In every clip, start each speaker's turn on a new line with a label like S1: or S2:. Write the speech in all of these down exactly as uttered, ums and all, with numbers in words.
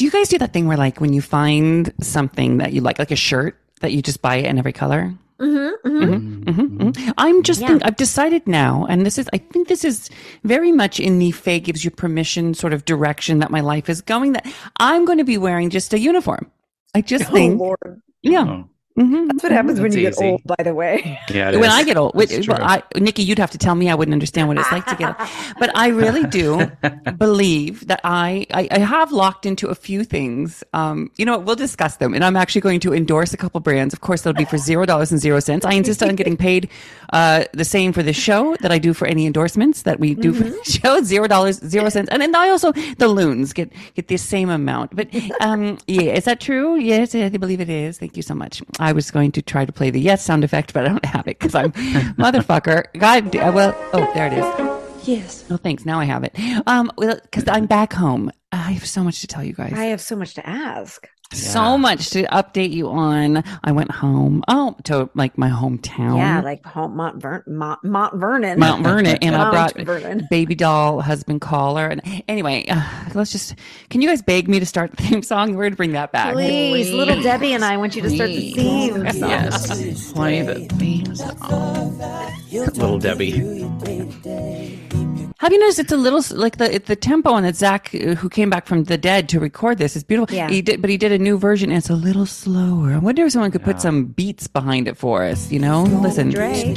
S1: Do you guys do that thing where like when you find something that you like, like a shirt that you just buy it in every color?
S2: Mm-hmm, mm-hmm.
S1: Mm-hmm, mm-hmm, mm-hmm. I'm just
S2: Yeah.
S1: think I've decided now, and this is I think this is very much in the Faye gives you permission sort of direction that my life is going, that I'm going to be wearing just a uniform. I just
S2: Oh,
S1: think,
S2: Lord.
S1: yeah.
S3: Oh.
S1: Mm-hmm.
S2: That's what happens when
S3: That's
S2: you get
S3: easy.
S2: old, by the way.
S3: Yeah, it
S1: When
S3: is.
S1: I get old,
S3: That's
S1: well,
S3: true.
S1: I, Nikki, you'd have to tell me. I wouldn't understand what it's like to get old. But I really do believe that I, I, I have locked into a few things. Um, you know what? We'll discuss them. And I'm actually going to endorse a couple brands. Of course, that'll be for zero dollars and zero cents. I insist on getting paid uh, the same for the show that I do for any endorsements that we do for the show. Zero dollars, zero cents. And then I also, the loons get, get the same amount. But um, yeah, is that true? Yes, I believe it is. Thank you so much. I was going to try to play the yes sound effect, but I don't have it because I'm motherfucker. God, well, oh, there it is.
S2: Yes.
S1: Oh, thanks. Now I have it. Um, well, because I'm back home. I have so much to tell you guys.
S2: I have so much to ask.
S1: So much to update you on. I went home. Oh, to like my hometown.
S2: Yeah, like home, Mount, Ver- Mount, Mount Vernon.
S1: Mount Vernon, and I
S2: Mount
S1: brought
S2: Vernon.
S1: baby doll husband caller. And anyway, uh, let's just. Can you guys beg me to start the theme song? We're gonna bring that back.
S2: Please, little Debbie and I want you to start the theme song.
S3: Yes. Play the theme song. Little Debbie.
S1: Have you noticed it's a little like the the tempo on that Zach, uh, who came back from the dead to record this, is beautiful.
S2: Yeah.
S1: He did, but he did a new version and it's a little slower. I wonder if someone could put
S3: Yeah.
S1: some beats behind it for us. You know, listen.
S2: Dre.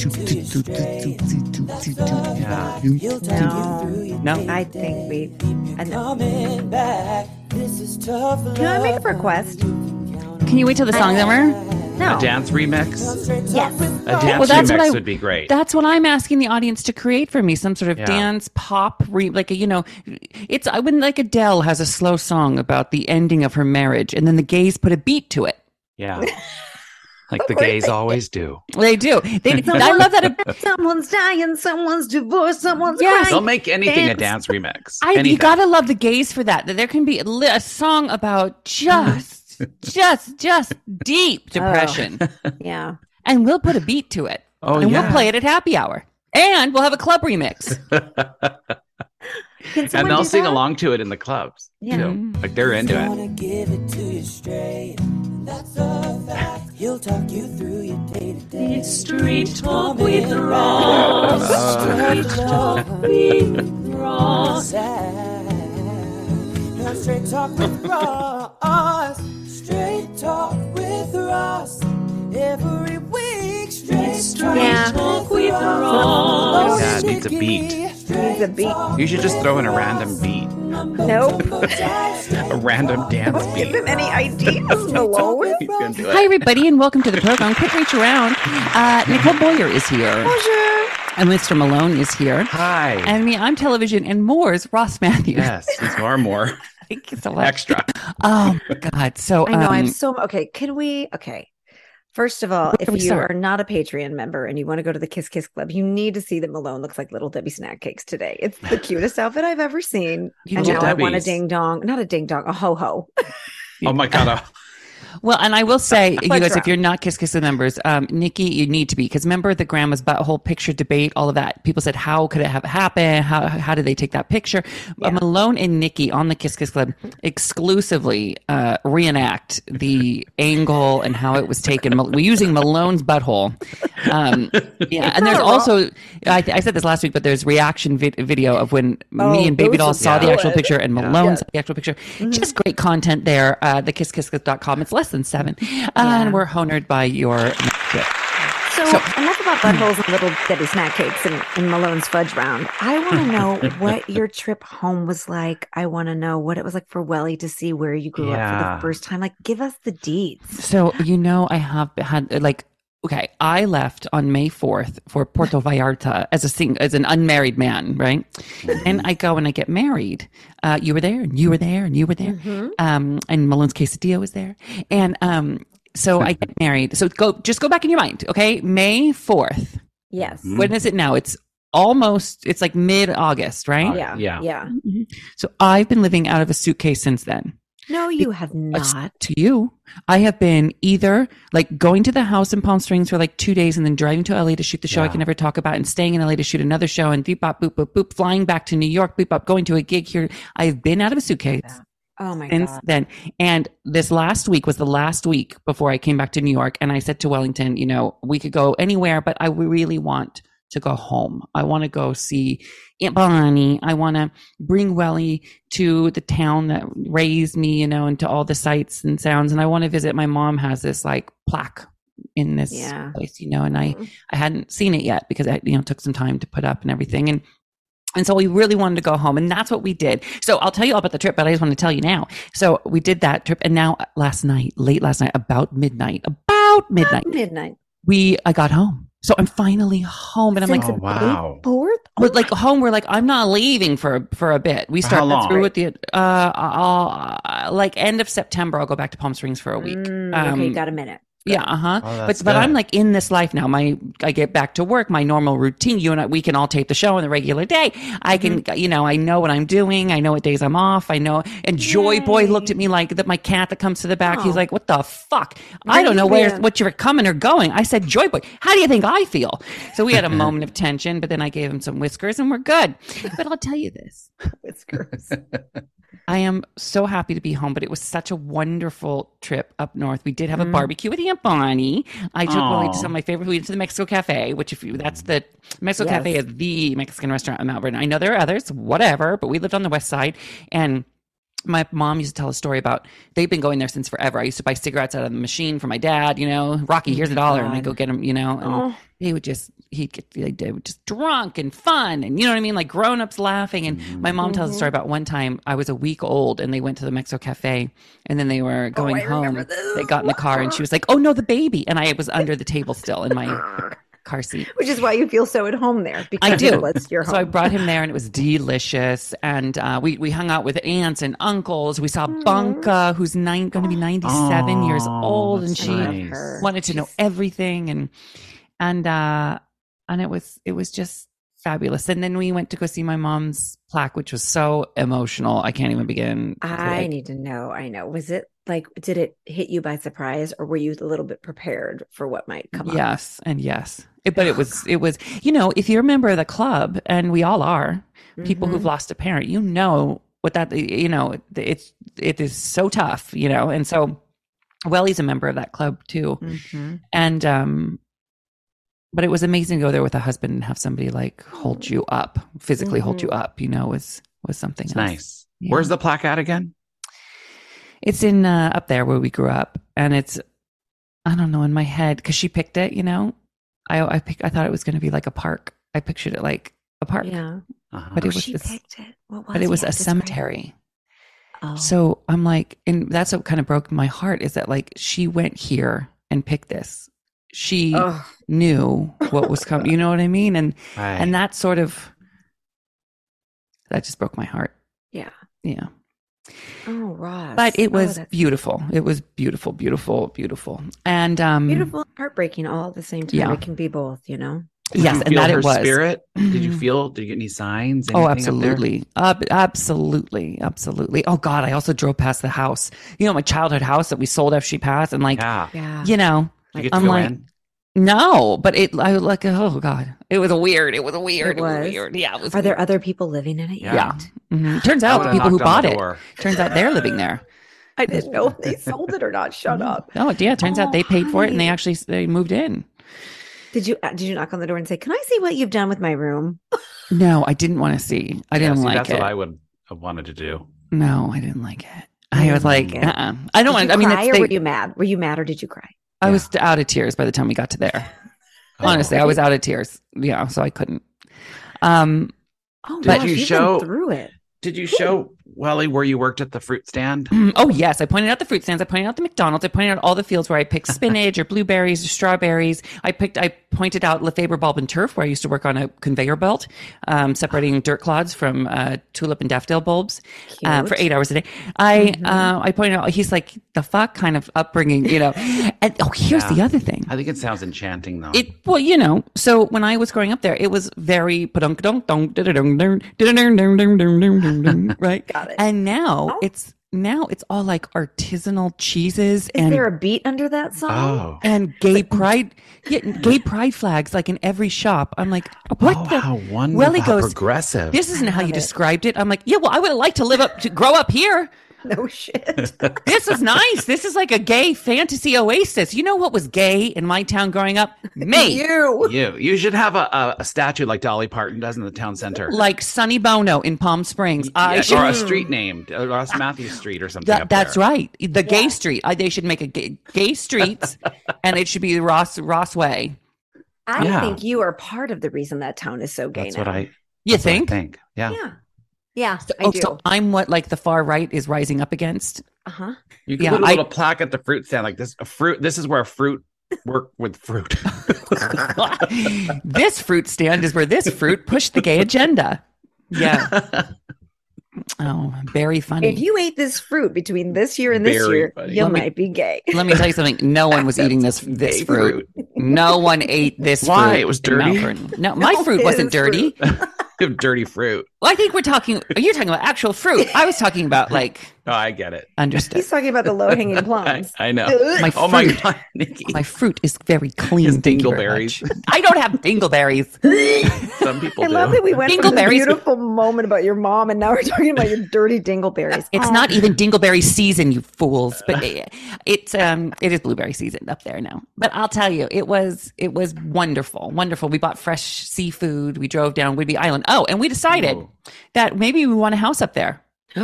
S3: Yeah.
S2: No,
S1: No.
S2: I think we. I know. Can I make a request?
S1: Can you wait till the song's over?
S2: No.
S3: A dance remix?
S2: Yes.
S3: A dance
S1: Well, that's
S3: remix
S1: what I-
S3: would be great.
S1: That's what I'm asking the audience to create for me. Some sort of
S3: Yeah.
S1: dance pop, re- like a, you know, it's I when like Adele has a slow song about the ending of her marriage, and then the gays put a beat to it.
S3: Yeah. Like the gays always do.
S1: They do. They, I love that. It,
S2: Someone's dying, someone's divorced, someone's
S1: Yes.
S2: crying.
S3: They'll make anything a
S2: Dance.
S3: dance remix.
S1: I, you
S3: Anything.
S1: gotta love the gays for that. That there can be a, li- a song about just, just, just deep depression,
S2: Yeah.
S1: and we'll put a beat to it,
S3: Oh,
S1: and
S3: yeah.
S1: we'll play it at happy hour, and we'll have a club remix.
S2: Can
S3: And
S2: someone
S3: they'll
S2: do
S3: sing
S2: that?
S3: along to it in the clubs.
S2: Yeah.
S3: Too. Like they're into it.
S4: Gonna give it to you straight. That's a fact. He'll talk you through your day to day.
S5: Street talk with Ross. Street talk with Ross.
S4: No straight talk with Ross. Straight talk with Ross. Every week, straight talk.
S2: Yeah.
S5: Talk with Ross.
S3: Yeah, it needs a beat.
S2: Needs a beat.
S3: You should just throw in a random beat.
S2: Nope.
S3: A random dance
S2: Give
S3: beat.
S2: him any ideas, Malone.
S3: He's gonna do
S1: Hi,
S3: it.
S1: everybody, and welcome to the program. Quick reach around. Uh, Nicole Boyer is here,
S2: Bonjour.
S1: and Mister Malone is here,
S3: Hi.
S1: and me, I'm television, and more's Ross Matthews.
S3: Yes, it's more more
S1: Thank you so much.
S3: extra.
S1: Oh my God! So
S2: I know. I
S1: um,
S2: have so. Okay. Can we? Okay. First of all,
S1: Where
S2: if
S1: can we
S2: you
S1: start?
S2: are not a Patreon member and you want to go to the Kiss Kiss Club, you need to see that Malone looks like Little Debbie snack cakes today. It's the cutest outfit I've ever seen.
S1: You
S2: And
S1: did
S2: now I want a
S3: Debbie's.
S2: ding dong, not a ding dong, a ho ho.
S3: Oh my god. uh,
S1: Well, and I will say, you
S2: What's
S1: guys,
S2: wrong?
S1: if you're not Kiss Kiss members, um, Nikki, you need to be, because remember the grandma's butthole picture debate, all of that. People said, how could it have happened? How how did they take that picture?
S2: Yeah.
S1: Uh, Malone and Nikki on the Kiss Kiss Club exclusively uh, reenact the angle and how it was taken. Mal- We're using Malone's butthole. Um, yeah, and there's
S2: not wrong.
S1: also, I, I said this last week, but there's reaction vid- video of when
S2: Oh,
S1: me and Baby
S2: those
S1: Doll
S2: are
S1: saw the
S2: good.
S1: actual picture and Malone
S2: Yeah.
S1: saw the actual picture. Just great content there. Uh, the kiss kiss kiss dot com. It's less than seven. Uh,
S2: Yeah.
S1: And we're honored by your membership.
S2: So, enough about buttholes and Little Debbie snack cakes and, and Malone's fudge round. I want to know what your trip home was like. I want to know what it was like for Welly to see where you grew up for
S3: Yeah.
S2: the first time. Like, give us the deets.
S1: So, you know, I have had like, okay, I left on May fourth for Puerto Vallarta as a sing- as an unmarried man, right? And I go and I get married. Uh, you were there and you were there and you were there.
S2: Mm-hmm.
S1: Um, and Malone's quesadilla was there. And um, so I get married. So go, just go back in your mind, okay? May fourth.
S2: Yes.
S3: Mm.
S1: When is it now? It's almost, it's like mid-August, right?
S2: Yeah.
S3: Yeah.
S2: Yeah.
S1: So I've been living out of a suitcase since then.
S2: No, you have
S1: That's
S2: not.
S1: to you. I have been either like going to the house in Palm Springs for like two days and then driving to L A to shoot the show I
S3: Yeah.
S1: can never talk about and staying in L A to shoot another show and beep bop boop boop boop flying back to New York, beep bop going to a gig here. I've been out of a suitcase
S2: Oh my
S1: since
S2: God.
S1: then. And this last week was the last week before I came back to New York. And I said to Wellington, you know, we could go anywhere, but I really want to go home. I want to go see Aunt Bonnie. I want to bring Welly to the town that raised me, you know, and to all the sights and sounds. And I want to visit. My mom has this like plaque in this
S2: Yeah.
S1: place, you know, and I,
S2: Mhm.
S1: I hadn't seen it yet because I, you know, took some time to put up and everything. And And so we really wanted to go home, and that's what we did. So I'll tell you all about the trip, but I just want to tell you now. So we did that trip, and now last night, late last night, about midnight, about midnight,
S2: Midnight.
S1: we I got home. So I'm finally home, and I'm
S2: Since
S1: like,
S3: Oh, wow.
S2: Fourth?
S1: but like home, we're like, I'm not leaving for for a bit. We
S3: For
S1: start
S3: how long?
S1: through at the uh, uh, like end of September. I'll go back to Palm Springs for a week.
S2: Mm,
S1: Um,
S2: okay, got a minute.
S1: Yeah, uh-huh.
S3: Oh, that's
S1: but but I'm
S3: good.
S1: like in this life now. My I get back to work, my normal routine. You and I, we can all tape the show on the regular day. I can,
S2: Mm-hmm.
S1: you know, I know what I'm doing. I know what days I'm off. I know. And Joy Boy looked at me like that. My cat that comes to the back. He's
S2: Oh.
S1: like, "What the fuck? I don't know where
S2: Yeah.
S1: what you're coming or going." I said, "Joy Boy, how do you think I feel?" So we had a moment of tension, but then I gave him some whiskers, and we're good. But I'll tell you this.
S2: Whiskers.
S1: I am so happy to be home, but it was such a wonderful trip up north. We did have
S2: Mm.
S1: a barbecue with Aunt Bonnie. I took Willie to
S3: Aw.
S1: some of my favorite. We went to the Mexico Cafe, which if you, that's the Mexico
S2: Yes.
S1: Cafe is the Mexican restaurant in Mount Vernon. I know there are others, whatever, but we lived on the west side, and my mom used to tell a story about they've been going there since forever. I used to buy cigarettes out of the machine for my dad, you know, Rocky, here's a dollar. And I go get him, you know, and
S2: Oh.
S1: they would just, he'd get, they would just drunk and fun. And you know what I mean? Like grown-ups laughing. And my mom tells a story about one time I was a week old and they went to the Mexico Cafe and then they were going
S2: I remember
S1: home.
S2: this.
S1: They got in the car and she was like, "Oh no, the baby." And I was under the table still in my car seat.
S2: Which is why you feel so at home there. Because
S1: I do.
S2: it was your home.
S1: So I brought him there, and it was delicious. And uh, we we hung out with aunts and uncles. We saw Bunka, who's nine, going to be ninety-seven years
S3: Oh,
S1: old, and
S3: that's
S1: she
S3: nice.
S2: her.
S1: wanted to know everything. And and uh, and it was it was just fabulous. And then we went to go see my mom's plaque, which was so emotional. I can't even begin. to,
S2: I
S1: like-
S2: need to know. I know. Was it like, did it hit you by surprise, or were you a little bit prepared for what might come up?
S1: Yes, and yes. It, but it was it was you know, if you're a member of the club, and we all are, people
S2: Mhm.
S1: who've lost a parent, you know what that you know it's it is so tough, you know. And so Welly's a member of that club too.
S2: Mhm.
S1: And um but it was amazing to go there with a husband and have somebody like hold you up, physically hold you up, you know, was was something
S3: It's
S1: else.
S3: nice.
S1: Yeah.
S3: Where's the plaque at again?
S1: It's in uh, up there where we grew up, and it's I don't know, in my head, because she picked it, you know. I I pick, I thought it was going to be like a park. I pictured it like a park,
S2: Yeah.
S3: Uh-huh.
S1: but
S2: Oh,
S1: it was
S2: she
S1: this,
S2: picked it. What was
S1: but it was
S2: Yeah,
S1: a
S2: describe-
S1: cemetery.
S2: Oh.
S1: So I'm like, and that's what kind of broke my heart is that like she went here and picked this. She
S2: Oh.
S1: knew what was coming. You know what I mean? And
S3: Right.
S1: and that sort of that just broke my heart.
S2: Yeah.
S1: Yeah.
S2: Oh, Ross.
S1: But it
S2: Oh,
S1: was
S2: that's
S1: beautiful. It was beautiful, beautiful, beautiful. And um
S2: beautiful and heartbreaking all at the same time.
S1: Yeah.
S2: It can be both, you know?
S3: Did
S1: yes,
S3: you
S1: and
S3: feel
S1: that
S3: her
S1: it was.
S3: spirit? Did you feel? Did you get any signs?
S1: Oh,
S3: anything up there?
S1: absolutely. Ab- absolutely. Absolutely. Oh God, I also drove past the house. You know, my childhood house that we sold after she passed. And like,
S3: Yeah.
S2: Yeah.
S1: you know,
S3: Did you get to
S1: I'm
S3: go
S1: like,
S3: in?
S1: no, but it, I was like, oh God, it was a weird. It was a weird.
S2: It
S1: It was,
S2: was.
S1: weird. Yeah. It was
S2: Are there
S1: weird.
S2: other people living in it yet?
S1: Yeah. Mhm. Turns
S3: I
S1: out the
S3: would've
S1: people who
S3: knocked on
S1: bought
S3: the
S1: it,
S3: door.
S1: turns out they're living there.
S2: I didn't know if they sold it or not. Shut up.
S1: Oh yeah. It turns out
S2: Oh,
S1: they paid for it and they
S2: honey.
S1: actually, they moved in.
S2: Did you uh, did you knock on the door and say, "Can I see what you've done with my room?"
S1: No, I didn't want to see. I
S3: Yeah,
S1: didn't
S3: see,
S1: like
S3: that's
S1: it.
S3: what I would have wanted to do.
S1: No, I didn't like it.
S2: You
S1: I
S2: didn't
S1: was like,
S2: like it?
S1: uh-uh. I don't
S2: Did
S1: want
S2: you
S1: I mean,
S2: cry
S1: it's,
S2: or
S1: they,
S2: were you mad? Were you mad or did you cry?
S1: I was out of tears by the time we got to there. Honestly, I was out of tears. Yeah. So I couldn't. Um,
S2: Oh,
S3: Did
S2: gosh,
S3: you
S2: you've been
S3: show-
S2: through it?
S3: Did you show Welly where you worked at the fruit stand?
S1: oh yes, I pointed out the fruit stands. I pointed out the McDonald's. I pointed out all the fields where I picked spinach or blueberries or strawberries. I picked. I pointed out Lefebvre Bulb and Turf, where I used to work on a conveyor belt, um, separating dirt clods from uh, tulip and daffodil bulbs uh, for
S2: Cute.
S1: eight hours a day. I
S2: Mhm.
S1: uh, I pointed out. He's like, the fuck kind of upbringing, you know. And oh, here's
S3: Yeah.
S1: the other thing.
S3: I think it sounds enchanting though.
S1: It well, you know. So when I was growing up there, it was very pa-dunk dunk dunk da-da-dunk dunk da-da-dunk dunk dunk dunk dunk dunk dunk, right?
S2: Got it.
S1: And now
S2: Oh.
S1: it's now it's all like artisanal cheeses
S2: Is
S1: and
S2: there a beat under that song?
S3: oh.
S1: and gay pride, yeah, gay pride flags like in every shop. I'm like, what
S3: oh,
S1: the?
S3: how wonderful.
S1: Welly
S3: how
S1: goes,
S3: progressive.
S1: This isn't
S2: I
S1: how you
S2: love it.
S1: described it. I'm like, yeah, well, I would have liked to live up to grow up here.
S2: No shit.
S1: This is nice. This is like a gay fantasy oasis. You know what was gay in my town growing up? Me.
S2: You.
S3: You you should have a, a, a statue like Dolly Parton does in the town center.
S1: Like Sonny Bono in Palm Springs. I
S3: Yeah,
S1: should,
S3: or a street named uh, Ross Matthews Street or something.
S1: that,
S3: up
S1: that's
S3: there.
S1: right. The gay street. I, they should make a gay, gay streets, and it should be Ross Ross Way.
S2: I
S3: Yeah.
S2: think you are part of the reason that town is so gay
S3: That's
S2: now.
S3: what I
S1: You
S3: that's what I
S1: think?
S3: think. Yeah.
S2: Yeah. Yeah, I
S1: Oh,
S2: do.
S1: so I'm what like the far right is rising up against.
S2: uh-huh.
S3: You can
S1: Yeah,
S3: put a
S1: I-
S3: little plaque at the fruit stand like this. A fruit. This is where fruit work with fruit.
S1: This fruit stand is where this fruit pushed the gay agenda. Yeah. Oh, very funny.
S2: If you ate this fruit between this year and this
S3: Very
S2: year,
S3: funny.
S2: you
S1: Let me-
S2: might be gay.
S1: Let me tell you something. No one was eating this this
S3: Gay
S1: fruit. No one ate this
S3: Why?
S1: fruit.
S3: It was
S1: in
S3: dirty?
S1: Mount Vernon. No, my
S2: No,
S1: fruit
S2: it
S1: wasn't
S2: is
S1: dirty.
S2: fruit.
S3: You have dirty fruit.
S1: Well, I think we're talking. You're talking about actual fruit. I was talking about like
S3: Oh, I get it.
S1: understood.
S2: He's talking about the low hanging
S3: I,
S2: plums.
S3: I know.
S1: My
S3: oh my
S1: fruit.
S3: god, Nikki.
S1: My fruit is very clean.
S3: His
S1: Thank you very
S3: dingleberries.
S1: much. I don't have dingleberries.
S3: Some people
S2: I
S3: do.
S2: love that we went from this
S1: Dingleberries.
S2: beautiful moment about your mom, and now we're talking about your dirty dingleberries.
S1: It's
S2: Oh,
S1: not even dingleberry season, you fools. But it, it's um it is blueberry season up there now. But I'll tell you, it was it was wonderful, wonderful. We bought fresh seafood. We drove down Whidbey Island. Oh, and we decided
S3: Ooh.
S1: that maybe we want a house up there.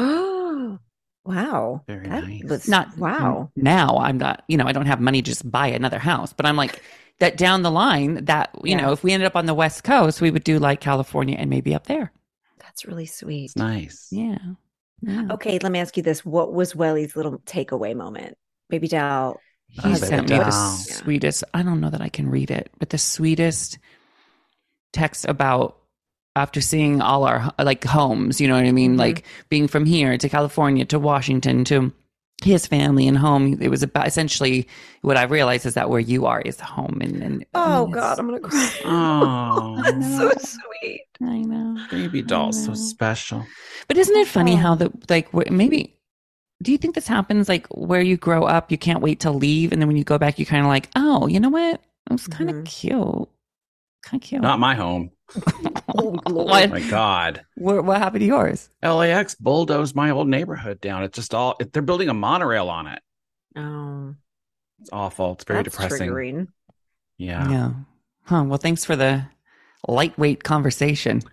S2: wow.
S3: Very
S2: That
S3: nice.
S2: was
S1: Not
S2: wow.
S1: Now I'm not. You know, I don't have money to just buy another house. But I'm like that down the line. That you
S2: Yeah.
S1: know, if we ended up on the West Coast, we would do like California and maybe up there.
S2: That's really sweet.
S3: It's nice.
S1: Yeah. Yeah.
S2: Okay, let me ask you this. What was Welly's little takeaway moment? Baby doll.
S1: He
S3: Oh,
S1: sent
S3: baby
S1: me the
S3: doll.
S1: sweetest. I don't know that I can read it, but the sweetest text about after seeing all our like homes. You know what I mean?
S2: Mhm.
S1: Like being from here to California to Washington to his family and home. It was about essentially what I realized is that where you are is home. And, and
S2: Oh
S1: and
S2: God,
S1: it's-
S2: I'm gonna cry.
S3: Oh,
S2: That's so sweet.
S1: I know.
S3: baby doll, so
S1: know.
S3: special.
S1: But isn't it funny
S2: Oh.
S1: how the like wh- maybe do you think this happens like where you grow up, you can't wait to leave, and then when you go back, you kind of like, oh, you know what? It was kind of
S2: Mhm.
S1: cute, kind of cute.
S3: Not my home.
S2: Oh, Lord.
S3: Oh my god.
S1: What, what happened to yours?
S3: L A X bulldozed my old neighborhood down. It's just all it, they're building a monorail on it.
S2: Oh,
S3: It's awful. It's very
S2: that's
S3: depressing.
S2: triggering.
S3: Yeah.
S1: Yeah. Huh. Well, thanks for the lightweight conversation.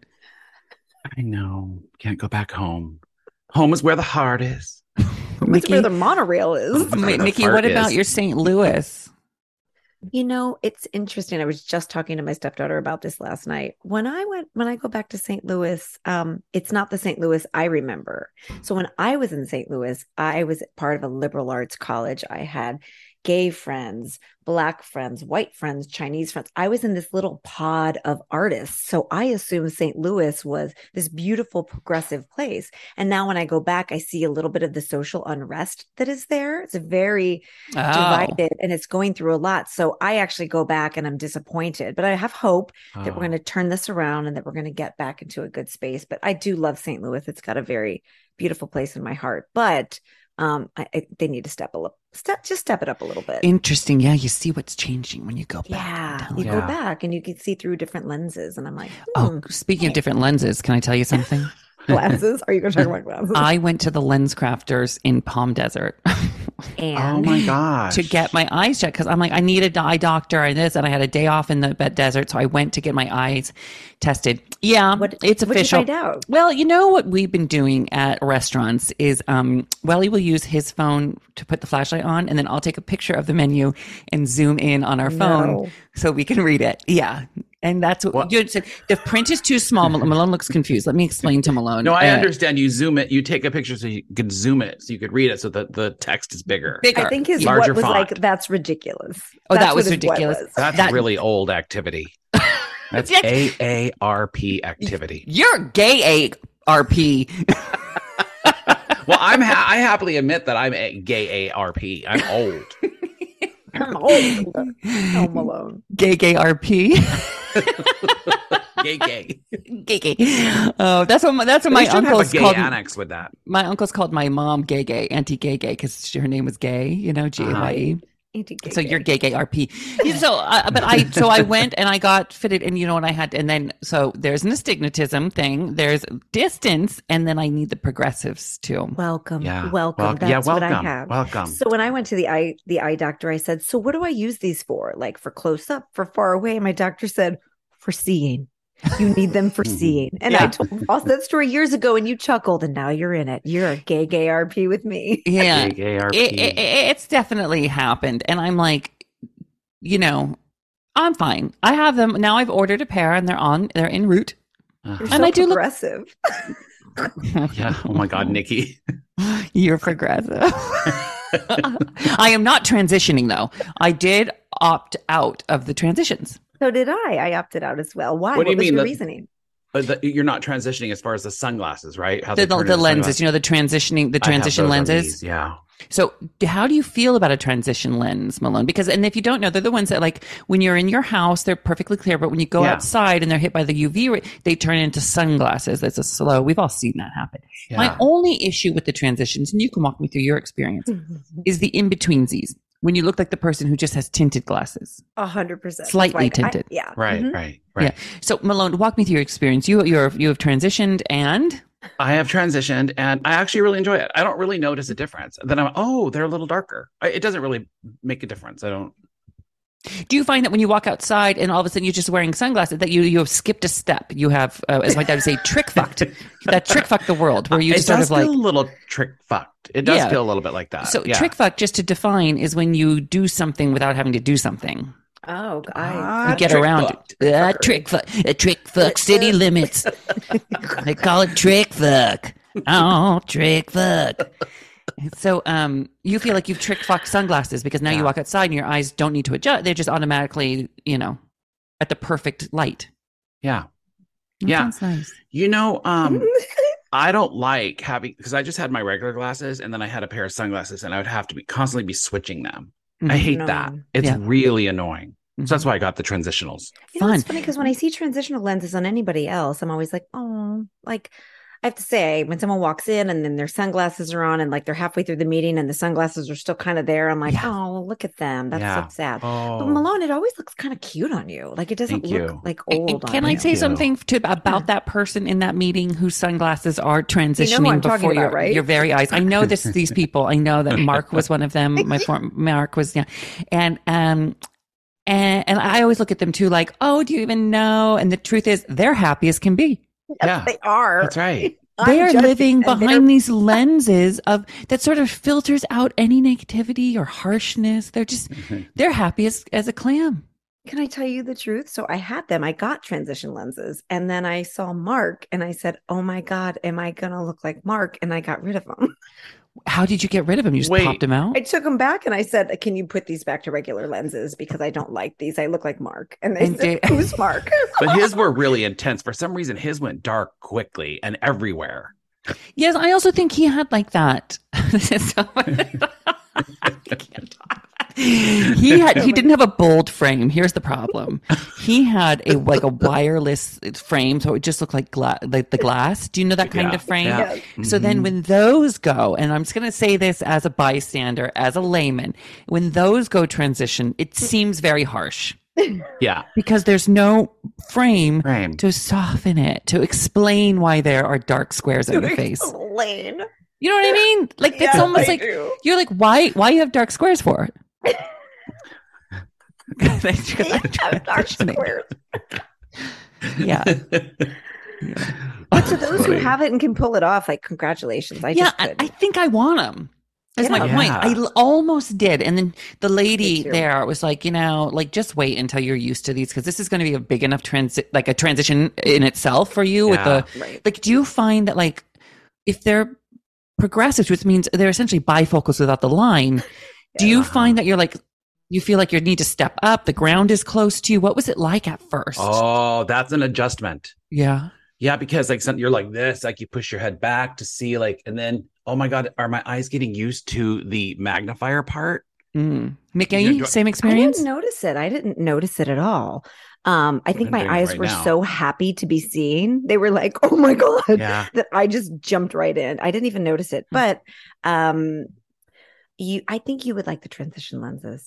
S3: I know. Can't go back home. Home is where the heart is.
S2: That's
S1: Nikki,
S2: where the monorail is.
S3: Where
S1: wait,
S3: the
S1: Nikki,
S3: fart
S1: what about
S3: is.
S1: your Saint Louis?
S2: You know, it's interesting. I was just talking to my stepdaughter about this last night. When I went, when I go back to Saint Louis, um, it's not the Saint Louis I remember. So when I was in Saint Louis, I was part of a liberal arts college. I had gay friends, black friends, white friends, Chinese friends. I was in this little pod of artists. So I assumed Saint Louis was this beautiful, progressive place. And now when I go back, I see a little bit of the social unrest that is there. It's a very
S1: Oh,
S2: divided and it's going through a lot. So I actually go back and I'm disappointed, but I have hope that
S3: Oh.
S2: we're going to turn this around and that we're going to get back into a good space. But I do love Saint Louis. It's got a very beautiful place in my heart, but um, I, I, they need to step a little, step, just step it up a little bit.
S1: interesting. Yeah, you see what's changing when you go back.
S2: yeah.
S1: I'm
S2: You
S1: telling
S2: go
S3: Yeah.
S2: back and you can see through different lenses. And I'm like,
S1: Oh,
S2: hmm,
S1: speaking of different lenses, can I tell you something?
S2: glasses. Are you going to talk about glasses?
S1: I went to the lens crafters in Palm Desert
S2: and
S3: Oh my gosh.
S1: to get my eyes checked because I'm like, I need a eye doctor and this, and I had a day off in the bed desert. So I went to get my eyes tested. Yeah,
S2: what,
S1: it's
S2: what'd you
S1: official.
S2: find out?
S1: Well, you know what we've been doing at restaurants is um Welly will use his phone to put the flashlight on, and then I'll take a picture of the menu and zoom in on our phone
S2: No.
S1: so we can read it. Yeah. And that's what,
S3: What?
S1: you said. The print is too small. Mal- Malone looks confused. Let me explain to Malone.
S3: No, I
S1: Uh,
S3: understand. You zoom it. You take a picture so you can zoom it, so you could read it, so that the text is bigger.
S1: Bigger.
S2: I think his
S3: Larger
S2: what was
S3: font.
S2: like, that's ridiculous.
S1: Oh,
S2: That's
S1: that
S2: what
S1: was
S2: his what
S1: ridiculous.
S2: was.
S3: That's
S1: That-
S3: really old activity. That's
S1: Yeah.
S3: A A R P activity.
S1: You're gay A R P.
S3: Well, I'm ha- I happily admit that I'm a gay A R P. I'm old.
S2: I'm old. Home Alone.
S1: Gay gay R P.
S3: Gay gay.
S1: Gay gay. Oh, that's what my, that's what
S3: They
S1: my
S3: should have a
S1: uncles
S3: gay
S1: called.
S3: annex with that.
S1: My uncles called my mom gay gay, anti gay gay, because her name was gay. You know, G A Y E.
S2: Anti-gay.
S1: So you're gay, gay R P. So, uh, but I, so I went and I got fitted, and you know what I had, and then so there's an astigmatism thing, there's distance, and then I need the progressives too.
S2: Welcome,
S3: Yeah.
S2: welcome.
S3: Wel-
S2: That's
S3: yeah,
S2: what I
S3: welcome,
S2: have.
S3: welcome.
S2: So when I went to the eye the eye doctor, I said, "So what do I use these for? Like for close up, for far away?" And my doctor said, "For seeing. You need them for seeing." And I
S1: Yeah.
S2: told Ross that story years ago, and you chuckled, and now you're in it. You're a gay, gay R P with me.
S1: Yeah,
S3: Big A R P.
S1: it, it, it's definitely happened, and I'm like, you know, I'm fine. I have them now. I've ordered a pair, and they're on. They're en route.
S2: You're
S3: Uh-huh.
S1: And
S2: so
S1: I do look-
S2: progressive.
S3: Yeah. Oh my God, Nikki.
S1: You're progressive. I am not transitioning though. I did opt out of the transitions.
S2: So did I. I opted out as well. Why?
S3: What do you
S2: was
S3: mean
S2: your
S3: that-
S2: reasoning?
S3: But the, you're not transitioning as far as the sunglasses, right? How
S1: The,
S3: they
S1: the,
S3: turn
S1: the
S3: into
S1: lenses,
S3: sunglasses.
S1: you know, the transitioning, the
S3: I have
S1: transition
S3: those on
S1: lenses.
S3: these, Yeah.
S1: So, d- how do you feel about a transition lens, Malone? Because, and if you don't know, they're the ones that, like, when you're in your house, they're perfectly clear, but when you go
S3: Yeah.
S1: outside and they're hit by the U V, ray, they turn into sunglasses. That's a slow. We've all seen that happen.
S3: Yeah.
S1: My only issue with the transitions, and you can walk me through your experience, is the in betweensies. When you look like the person who just has tinted glasses.
S2: A hundred percent.
S1: Slightly
S2: That's why I-
S1: tinted.
S2: yeah.
S3: Right,
S2: Mhm.
S3: right, right.
S1: Yeah. So, Malone, walk me through your experience. You, you're, you have transitioned, and
S3: I have transitioned and I actually really enjoy it. I don't really notice a difference. Then I'm, oh, they're a little darker. I, it doesn't really make a difference. I don't.
S1: do you find that when you walk outside and all of a sudden you're just wearing sunglasses, that you you have skipped a step? You have, uh, as my dad would say, trick fucked. That trick fucked the world, where you
S3: it
S1: just sort
S3: does
S1: of like.
S3: feel a little trick fucked. It does
S1: Yeah.
S3: feel a little bit like that.
S1: So
S3: yeah.
S1: trick fuck, just to define, is when you do something without having to do something.
S2: Oh,
S3: Ah,
S2: I
S1: You get
S3: trick
S1: around
S3: fucked.
S1: it. Uh, trick fuck. Uh, trick fuck. City limits. They call it trick fuck. Oh, trick fuck. So um, you feel like you've trick fucked sunglasses because now you
S3: Yeah.
S1: walk outside and your eyes don't need to adjust. They're just automatically, you know, at the perfect light.
S3: Yeah.
S1: That
S3: Yeah.
S1: sounds nice.
S3: You know, um, I don't like having, because I just had my regular glasses and then I had a pair of sunglasses and I would have to be constantly be switching them. I
S1: Mhm.
S3: hate
S2: No.
S3: that. It's
S1: Yeah.
S3: really annoying.
S1: Mhm.
S3: So that's why I got the transitionals.
S2: You know,
S1: Fun.
S2: it's funny because when I see transitional lenses on anybody else, I'm always like, oh, like I have to say, when someone walks in and then their sunglasses are on and like they're halfway through the meeting and the sunglasses are still kind of there, I'm like,
S1: Yeah.
S2: oh, look at them. That's
S3: Yeah.
S2: so sad.
S3: Oh,
S2: But Malone, it always looks kind of cute on you. Like it doesn't
S3: Thank
S2: look
S3: you.
S2: like
S1: And-
S2: old.
S1: and
S2: on
S1: can I
S2: you.
S1: say
S3: you.
S1: something to, about that person in that meeting whose sunglasses are transitioning
S2: I'm talking
S1: before
S2: about,
S1: your,
S2: right?
S1: your very eyes? I know this. These people. I know that Mark was one of them. My form, Mark was, yeah, and um, and and I always look at them too, like, oh, do you even know? And the truth is, they're happy as can be.
S3: yeah,
S2: They are.
S3: that's right.
S1: They
S2: I'm
S1: are
S2: judging,
S1: living
S2: and they're-
S1: behind these lenses of that sort of filters out any negativity or harshness. They're just they're happy as as a clam.
S2: Can I tell you the truth? So I had them. I got transition lenses, and then I saw Mark, and I said, "Oh my God, am I gonna look like Mark?" And I got rid of them.
S1: How did you get rid of them? You just
S3: Wait.
S1: popped them out.
S2: I took them back, and I said, "Can you put these back to regular lenses because I don't like these? I look like Mark." And they
S1: And
S2: said,
S1: did-
S2: "Who's Mark?"
S3: But his were really intense. For some reason, his went dark quickly and everywhere.
S1: Yes, I also think he had like that. So- I can't talk. He had he didn't have a bold frame. Here's the problem. He had a like a wireless frame, so it just looked like gla- like the glass. Do you know that kind
S3: Yeah,
S1: of frame?
S3: yeah.
S1: So then when those go, and I'm just going to say this as a bystander, as a layman, when those go transition, it seems very harsh
S3: Yeah,
S1: because there's no frame
S3: frame.
S1: to soften it, to explain why there are dark squares on your face.
S2: Lane.
S1: You know what I mean? Like it's
S2: Yeah,
S1: almost
S2: I
S1: like
S2: do.
S1: you're like, why why you have dark squares for? Because I
S2: Have dark squares.
S1: Yeah.
S2: But to those who
S3: Funny.
S2: have it and can pull it off, like congratulations. I
S1: yeah,
S2: just
S1: I,
S2: couldn't.
S1: I think I want them. That's my
S2: Yeah.
S1: point.
S3: Yeah.
S1: I l- almost did. And then the lady
S2: Me too.
S1: there was like, you know, like just wait until you're used to these because this is going to be a big enough transit, like a transition in itself for you with
S3: Yeah.
S1: the,
S2: Right.
S1: like, do you find that like if they're progressives, which means they're essentially bifocals without the line, do you
S3: Uh-huh.
S1: find that you're like, you feel like you need to step up? The ground is close to you. What was it like at first?
S3: Oh, that's an adjustment.
S1: Yeah.
S3: Yeah, because like some, you're like this, like you push your head back to see, like, and then oh my God, are my eyes getting used to the magnifier part?
S1: Mm. Mickey,
S3: You-
S1: same
S2: I
S1: experience?
S2: didn't notice it. I didn't notice it at all. Um, I think
S3: I'm
S2: my
S3: doing it
S2: eyes
S3: right
S2: were
S3: now.
S2: so happy to be seen. They were like, "Oh my God,"
S3: Yeah,
S2: that I just jumped right in. I didn't even notice it. But um, you, I think you would like the transition lenses.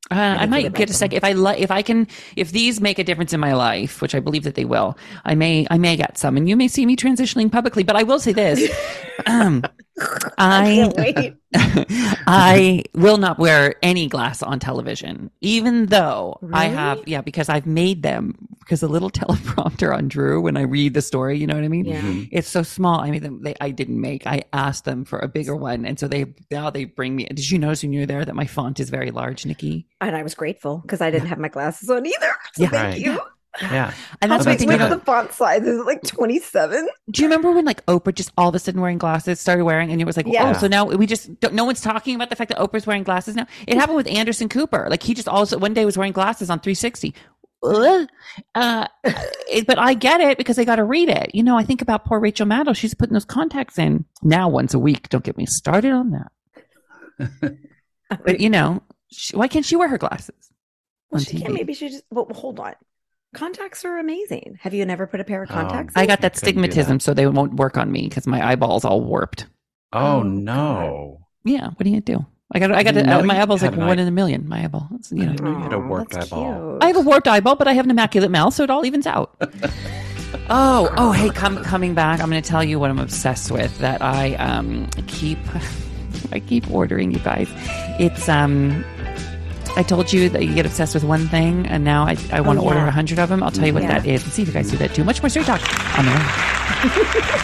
S1: Uh, I
S2: forget
S1: might
S2: about
S1: get a
S2: them.
S1: second if I li- if I can if these make a difference in my life, which I believe that they will. I may I may get some, and you may see me transitioning publicly. But I will say this: um, I
S2: can't wait.
S1: I will not wear any glass on television, even though I
S2: Really?
S1: have yeah because I've made them because the little teleprompter on Drew when I read the story, you know what I mean?
S2: Yeah.
S3: Mhm.
S1: It's so small. I made them. They, I didn't make. I asked them for a bigger one, and so they now they bring me. Did you notice when you were there that my font is very large, Nikki?
S2: And I was grateful because I didn't have my glasses on either. So
S1: Yeah.
S2: thank
S3: Right.
S2: you.
S3: Yeah.
S1: And that's
S3: Oh,
S1: my
S3: that's
S1: thing.
S3: good.
S1: You
S2: What's
S1: know,
S2: the font size? Is it like twenty-seven?
S1: do you remember when like Oprah just all of a sudden wearing glasses started wearing, and it was like,
S2: Yeah.
S1: oh, so now we just don't, no one's talking about the fact that Oprah's wearing glasses now. It happened with Anderson Cooper. Like he just also one day was wearing glasses on three sixty. Ugh. Uh, it- but I get it because I got to read it. You know, I think about poor Rachel Maddow. She's putting those contacts in now once a week. Don't get me started on that. But you know, she, why can't she wear her glasses
S2: Well,
S1: on
S2: she
S1: T V?
S2: can. Maybe she just. Well, hold on. Contacts are amazing. Have you never put a pair of
S3: Oh.
S2: contacts?
S1: I
S2: in?
S1: got that
S3: I couldn't do
S1: stigmatism,
S3: that.
S1: so they won't work on me because my eyeball's all warped.
S3: Oh,
S2: Oh,
S3: no.
S1: Yeah, what do you do? I got, I got,
S3: didn't
S1: to,
S3: know
S1: uh, my
S3: you
S1: eyeball's
S3: had
S1: like
S3: an
S1: one
S3: eye-
S1: in a million. My eyeball, it's, you know.
S3: didn't know you had a
S2: Aw,
S3: warped
S2: that's
S3: eyeball.
S2: cute.
S1: I have a warped eyeball, but I have an immaculate mouth, so it all evens out. oh, oh, hey, come, coming back, I'm going to tell you what I'm obsessed with that I um keep, I keep ordering, you guys. It's um, I told you that you get obsessed with one thing, and now I, I want to
S2: Oh,
S1: order
S2: yeah.
S1: a hundred of them. I'll tell you what
S2: Yeah.
S1: that is, and see if you guys do that too. Much more straight talk on the way.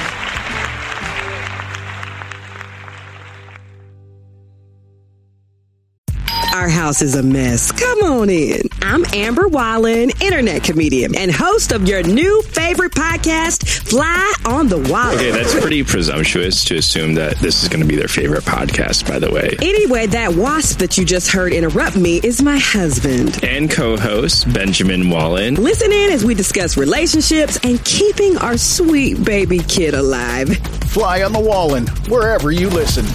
S6: Our house is a mess. Come on in. I'm Amber Wallen, internet comedian and host of your new favorite podcast, Fly on the Wall.
S7: Okay, that's pretty presumptuous to assume that this is going to be their favorite podcast, by the way.
S6: Anyway, that wasp that you just heard interrupt me is my husband.
S7: And co-host Benjamin Wallen.
S6: Listen in as we discuss relationships and keeping our sweet baby kid alive.
S8: Fly on the Wallin, wherever you listen.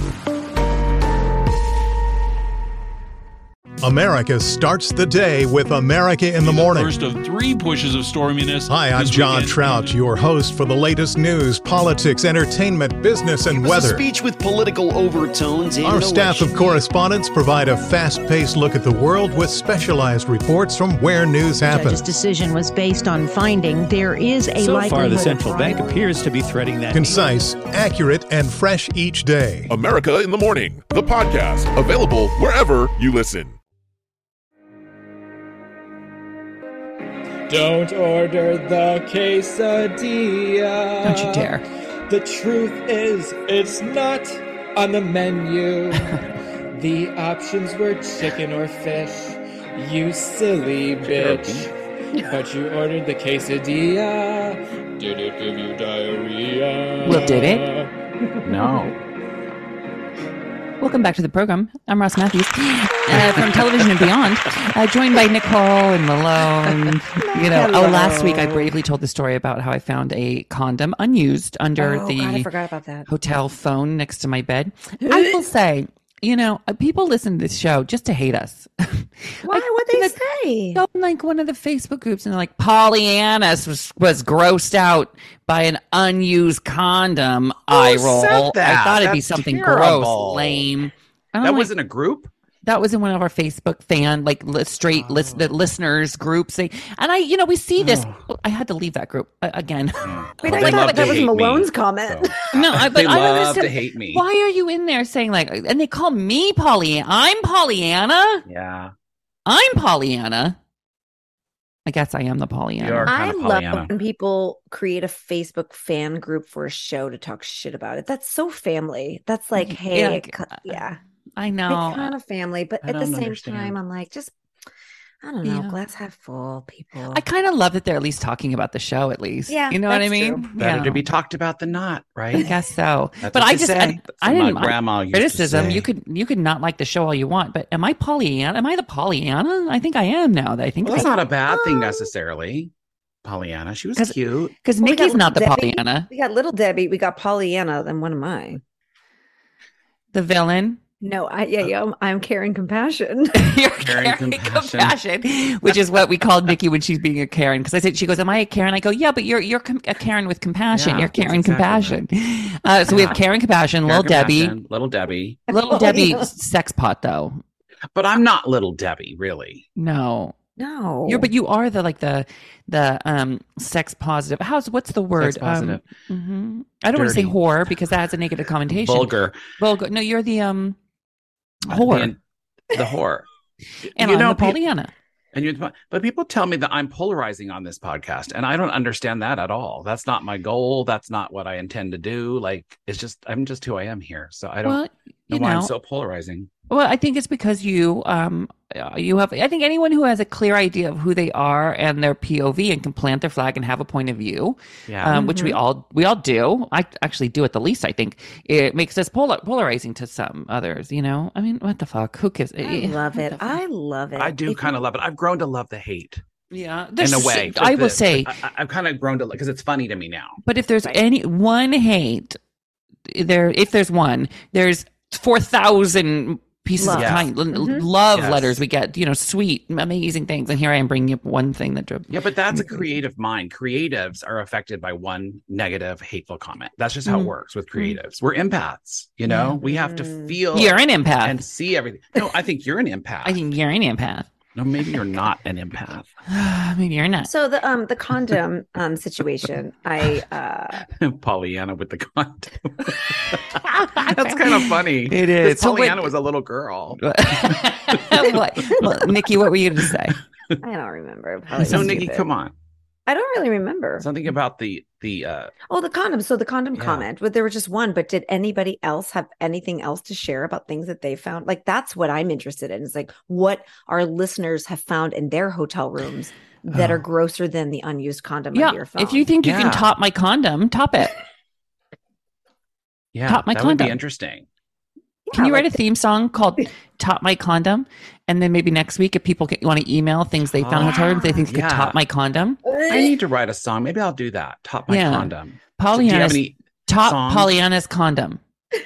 S9: America starts the day with America in the Morning.
S10: First of three pushes of storminess.
S9: Hi, I'm
S10: this
S9: John
S10: weekend.
S9: Trout, your host for the latest news, politics, entertainment, business, and
S11: It was a
S9: weather.
S11: speech with political overtones. And
S9: Our
S11: no
S9: staff of
S11: election.
S9: correspondents provide a fast-paced look at the world with specialized reports from where news
S12: The judge's
S9: happens.
S12: decision was based on finding there is a
S13: So far,
S12: likelihood
S13: the
S12: of
S13: central bank
S12: fraud.
S13: appears to be threading that.
S9: Concise, accurate, and fresh each day.
S14: America in the Morning, the podcast, available wherever you listen.
S4: Don't order the quesadilla.
S1: Don't you dare.
S4: The truth is, it's not on the menu. The options were chicken or fish. You silly bitch. But you ordered the quesadilla. Did it give you diarrhea?
S1: Well, did it?
S3: No.
S1: Welcome back to the program. I'm Ross Matthews uh, from Television and Beyond, uh, joined by Nicole and Malone. You know, oh, last week I bravely told the story about how I found a condom unused under
S2: Oh,
S1: the
S2: God, I forgot about that.
S1: hotel phone next to my bed. I will say, you know, uh, people listen to this show just to hate us.
S2: Why? What they say?
S1: Go in like one of the Facebook groups and they're like, Pollyanna was, was grossed out by an unused condom. I roll.
S3: said that?
S1: I thought it'd be
S3: That's
S1: something
S3: terrible.
S1: gross, lame. And
S3: That
S1: I'm
S3: was
S1: like,
S3: in a group?
S1: that was in one of our Facebook fan, like li- straight list, the listeners groups. They, and I, you know, we see this. I had to leave that group uh, again.
S2: Wait,
S3: They
S2: I
S3: love
S2: thought that
S3: to
S2: was
S3: hate me,
S2: Malone's comment.
S3: so.
S1: No, I, but
S3: They
S1: I don't
S3: love
S1: understand.
S3: to hate me.
S1: Why are you in there saying like, and they call me Pollyanna? I'm Pollyanna.
S3: Yeah.
S1: I'm Pollyanna. I guess I am the Pollyanna.
S3: You are.
S2: I
S3: kinda
S2: love
S3: Pollyanna.
S2: when people create a Facebook fan group for a show to talk shit about it. That's so family. That's like, hey,
S1: Yeah,
S2: it co- yeah,
S1: I
S2: it's
S1: know.
S2: kind of family. But
S3: I
S2: at the
S3: don't
S2: same
S3: understand.
S2: time, I'm like, just, I don't know,
S1: Yeah.
S2: glass half full, people.
S1: I kind of love that they're at least talking about the show. At least,
S2: Yeah,
S1: you know what I
S2: that's
S1: mean.
S2: true.
S3: Better
S1: Yeah.
S3: to be talked about than not,
S1: I
S3: right?
S1: guess so.
S3: That's
S1: but
S3: what
S1: I
S3: they
S1: just,
S3: say.
S1: I,
S3: That's
S1: I
S3: what my
S1: didn't.
S3: grandma used to
S1: criticism.
S3: say.
S1: You could, you could not like the show all you want, but am I Pollyanna? Am I the Pollyanna? I think I am now. That I think
S3: Well, that's
S1: I,
S3: not a bad thing
S2: Um,
S3: necessarily. Pollyanna, she was
S1: 'Cause-
S3: cute.
S1: because
S2: Well, we
S1: Nikki's
S2: got
S1: not the
S2: Little Debbie.
S1: Pollyanna.
S2: We got Little Debbie. We got Pollyanna. Then what am I?
S1: The villain.
S2: No, I yeah, yeah. I'm, I'm Karen Compassion.
S1: You're
S3: Karen
S1: Karen
S3: Compassion.
S1: compassion. which is what we called Nikki when she's being a Karen. Because I said, she goes, "Am I a Karen?" I go, "Yeah, but you're you're com- a Karen with compassion.
S3: Yeah,
S1: you're Karen
S3: that's
S1: compassion."
S3: exactly
S1: Uh, so we have
S3: Yeah.
S1: Karen compassion,
S3: Karen
S1: Little Debbie,
S3: Compassion, Little Debbie.
S1: Little
S2: Oh,
S1: Debbie
S2: yeah.
S1: sex pot though.
S3: But I'm not Little Debbie, really.
S1: No.
S2: No.
S1: You're, but you are the like the the um sex positive. How's what's the word?
S3: Sex positive.
S1: Um, mm-hmm. I don't want to say
S3: Dirty.
S1: whore because that has a negative connotation.
S3: Vulgar.
S1: Vulgar. No, you're the um whore.
S3: The, the whore.
S1: And
S3: you
S1: I'm
S3: know,
S1: the
S3: pe-
S1: Pollyanna.
S3: And you, but people tell me that I'm polarizing on this podcast, and I don't understand that at all. That's not my goal. That's not what I intend to do. Like, it's just I'm just who I am here. So I don't
S1: Well,
S3: know
S1: you
S3: why
S1: know,
S3: I'm so polarizing.
S1: Well, I think it's because you, um, uh, you have. I think anyone who has a clear idea of who they are and their P O V and can plant their flag and have a point of view,
S3: Yeah.
S1: um, which we all we all do. I actually do at the least. I think it makes us polar, polarizing to some others. You know, I mean, what the fuck? Who gives?
S2: I love it. I love it.
S3: I do
S2: If
S3: kind of
S2: you-
S3: love it. I've grown to love the hate.
S1: Yeah,
S3: in
S1: there's
S3: a
S1: s-
S3: way.
S1: I
S3: Just
S1: will
S3: the-
S1: say,
S3: I, I've kind of grown to because it's funny to me now.
S1: but if there's any one hate, there, if there's one, there's four thousand pieces
S2: Love.
S1: of
S2: Yes.
S1: kind l-
S2: Mhm.
S1: love
S3: Yes.
S1: letters we get. You know, sweet, amazing things, and here I am bringing up one thing that drove.
S3: Yeah, but that's a creative mind. Creatives are affected by one negative, hateful comment. That's just how it
S1: Mm.
S3: works with creatives. We're empaths, you know? We have to feel
S1: You're an empath.
S3: and see everything. No, I think you're an empath.
S1: I think you're an empath.
S3: No, maybe you're not an empath.
S1: Maybe you're not.
S2: So the um the condom um situation, I uh
S3: Pollyanna with the condom. That's kind of funny.
S1: It is.
S3: 'Cause
S1: So wait-
S3: Pollyanna was a little girl.
S1: what? Well, Nikki, what were you going to say?
S2: I don't remember. Probably
S3: No,
S2: was
S3: Nikki,
S2: stupid.
S3: come on.
S2: I don't really remember.
S3: Something about the the uh
S2: Oh, the condom. So the condom
S3: Yeah.
S2: comment, but there was just one. But did anybody else have anything else to share about things that they found? Like that's what I'm interested in. It's like what our listeners have found in their hotel rooms that
S1: Oh.
S2: are grosser than the unused condom
S1: Yeah,
S2: of your phone.
S1: if you think you
S3: Yeah.
S1: can top my condom, top it.
S3: yeah,
S1: Top my
S3: that would be
S1: condom.
S3: interesting.
S1: Can you
S2: like
S1: write a theme song called "Top My Condom"? And then maybe next week, if people want to email things they found in hotel rooms, they think could
S3: Yeah.
S1: top my condom.
S3: I need to write a song. Maybe I'll do that. Top my
S1: Yeah.
S3: condom. Do you have
S1: Pollyanna's
S3: any
S1: top
S3: songs?
S1: Pollyanna's condom.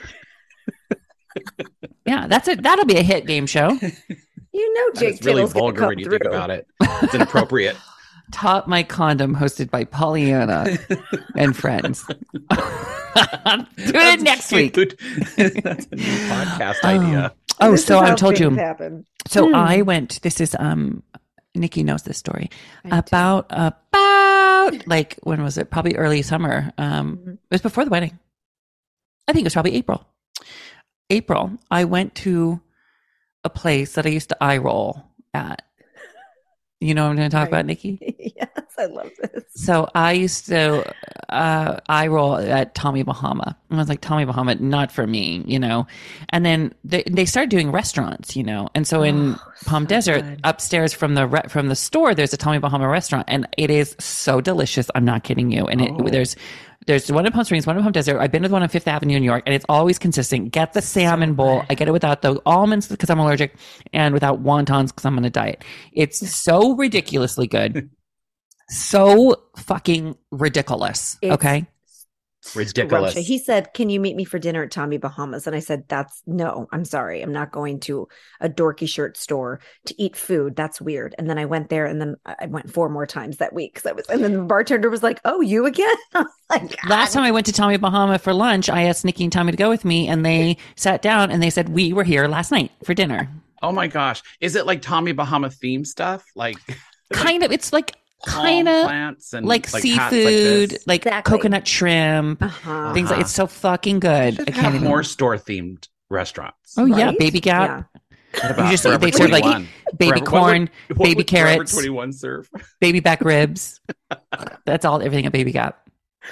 S1: Yeah, that's it. That'll be a hit game show.
S2: You know,
S3: That
S2: Jake
S3: is really
S2: Tittle's gonna
S3: vulgar
S2: come
S3: when you
S2: through.
S3: think about it. It's inappropriate.
S1: Top My Condom, hosted by Pollyanna and friends. Do it next week.
S3: Cute. That's a new podcast idea.
S1: Oh,
S2: This
S1: so
S2: is
S1: I
S2: how
S1: told you.
S2: things happen.
S1: So
S2: Hmm.
S1: I went. This is um, Nikki knows this story about about like when was it? Probably early summer. Um,
S2: Mm-hmm.
S1: it was before the wedding. I think it was probably April. April. I went to a place that I used to eye roll at. You know what I'm going to talk
S2: Right.
S1: about, Nikki?
S2: Yes, I love this.
S1: So I used to uh, eye roll at Tommy Bahama. And I was like, Tommy Bahama, not for me, you know. And then they, they started doing restaurants, you know. And so in
S2: Oh,
S1: Palm
S2: so
S1: Desert,
S2: good.
S1: upstairs from the re- from the store, there's a Tommy Bahama restaurant, and it is so delicious. I'm not kidding you. And it,
S3: Oh.
S1: there's there's one in Palm Springs, one in Palm Desert. I've been to the one on Fifth Avenue in New York, and it's always consistent. Get the salmon bowl. I get it without the almonds because I'm allergic, and without wontons because I'm on a diet. It's so ridiculously good. So fucking ridiculous.
S2: It's
S1: okay.
S3: Ridiculous.
S2: Scrumptious. He said, "Can you meet me for dinner at Tommy Bahamas?" And I said, "That's no, I'm sorry. I'm not going to a dorky shirt store to eat food. That's weird." And then I went there, and then I went four more times that week because I was. And then the bartender was like, "Oh, you again?" I was like,
S1: Last time I went to Tommy Bahama for lunch, I asked Nikki and Tommy to go with me, and they sat down and they said, "We were here last night for dinner."
S3: Oh my gosh. Is it like Tommy Bahama theme stuff? Like
S1: Kind of. It's like
S3: palm
S1: kind of
S3: plants and
S1: like,
S3: hats like
S1: seafood,
S3: this?
S1: like,
S2: Exactly.
S1: coconut shrimp,
S2: Uh-huh.
S1: things like.
S3: Uh-huh.
S1: It's so fucking good.
S3: Should
S1: I can't
S3: have
S1: even.
S3: more store themed restaurants.
S1: Oh yeah,
S2: Right?
S1: Baby Gap.
S3: What
S1: You
S3: about
S1: just
S3: Forever
S1: they serve like
S3: twenty-one?
S1: baby
S3: Forever- what
S1: corn,
S3: would- what
S1: baby
S3: would Forever
S1: carrots,
S3: twenty-one serve.
S1: baby back ribs. That's all. Everything at Baby Gap.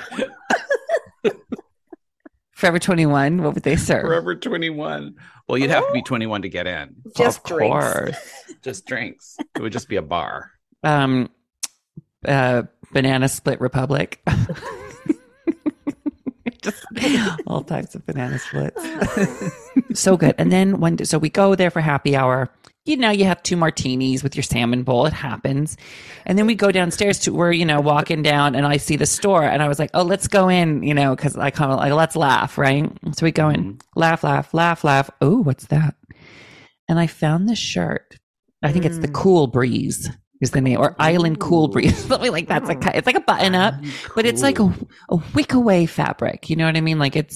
S1: Forever twenty-one. What would they serve?
S3: Forever twenty-one. Well, you'd have to be twenty-one to get in.
S2: Just
S1: of
S2: drinks.
S1: course.
S3: Just drinks. It would just be a bar.
S1: Um, uh, Banana Split Republic. Just all types of banana splits. So good. And then one, so we go there for happy hour. You know, you have two martinis with your salmon bowl. It happens. And then we go downstairs to we're, you know, walking down and I see the store and I was like, oh, let's go in, you know, because I kind of like, let's laugh, right? So we go in, laugh, laugh, laugh, laugh. Oh, what's that? And I found this shirt. I think it's the Cool Breeze is the name, or Island Cool Breeze, something like that. It's like it's like a button up, but it's like a, a wick away fabric. You know what I mean? Like it's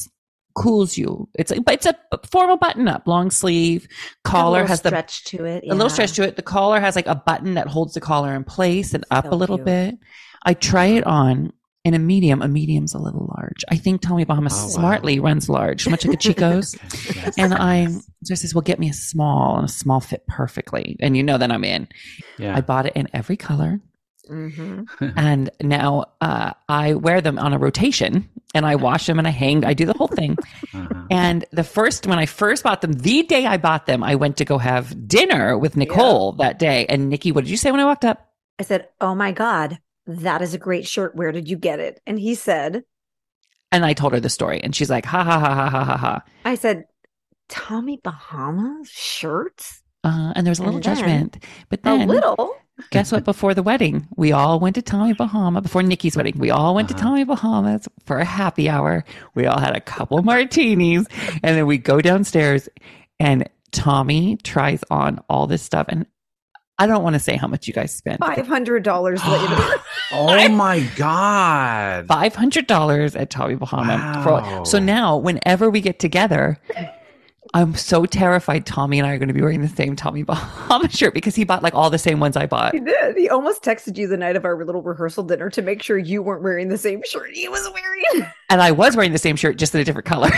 S1: cools you. It's a, but it's a formal button up, long sleeve. Collar has the
S2: stretch to it.
S1: A little stretch to it. The collar has like a button that holds the collar in place and up
S2: So
S1: a little
S2: cute.
S1: bit. I try it on in a medium. A medium's a little large. I think Tommy Bahama
S3: Oh, wow.
S1: smartly runs large, much like a Chico's.
S3: Yes.
S1: And I so I says, well, get me a small, and a small fit perfectly. And you know that I'm in.
S3: Yeah.
S1: I bought it in every color.
S2: Mm-hmm.
S1: And now uh, I wear them on a rotation, and I wash them and I hang. I do the whole thing.
S3: Uh-huh.
S1: And the first, when I first bought them, the day I bought them, I went to go have dinner with Nicole that day. And Nikki, what did you say when I walked up?
S2: I said, "Oh my God, that is a great shirt. Where did you get it?" And he said,
S1: And I told her the story, and she's like, ha ha ha ha ha ha ha.
S2: I said, "Tommy Bahama shirts?"
S1: Uh, and there was a little
S2: And then-
S1: judgment. But
S2: A
S1: then,
S2: little.
S1: guess what? Before the wedding, we all went to Tommy Bahama. Before Nikki's wedding, we all went
S3: Uh-huh.
S1: to Tommy Bahama's for a happy hour. We all had a couple martinis, and then we go downstairs, and Tommy tries on all this stuff. And I don't want to say how much you guys spent.
S2: Five hundred dollars later.
S3: Oh my God.
S1: five hundred dollars at Tommy Bahama.
S3: Wow.
S1: For, so now, whenever we get together, I'm so terrified Tommy and I are going to be wearing the same Tommy Bahama shirt because he bought like all the same ones I bought.
S2: He did. He almost texted you the night of our little rehearsal dinner to make sure you weren't wearing the same shirt he was wearing.
S1: And I was wearing the same shirt, just in a different color.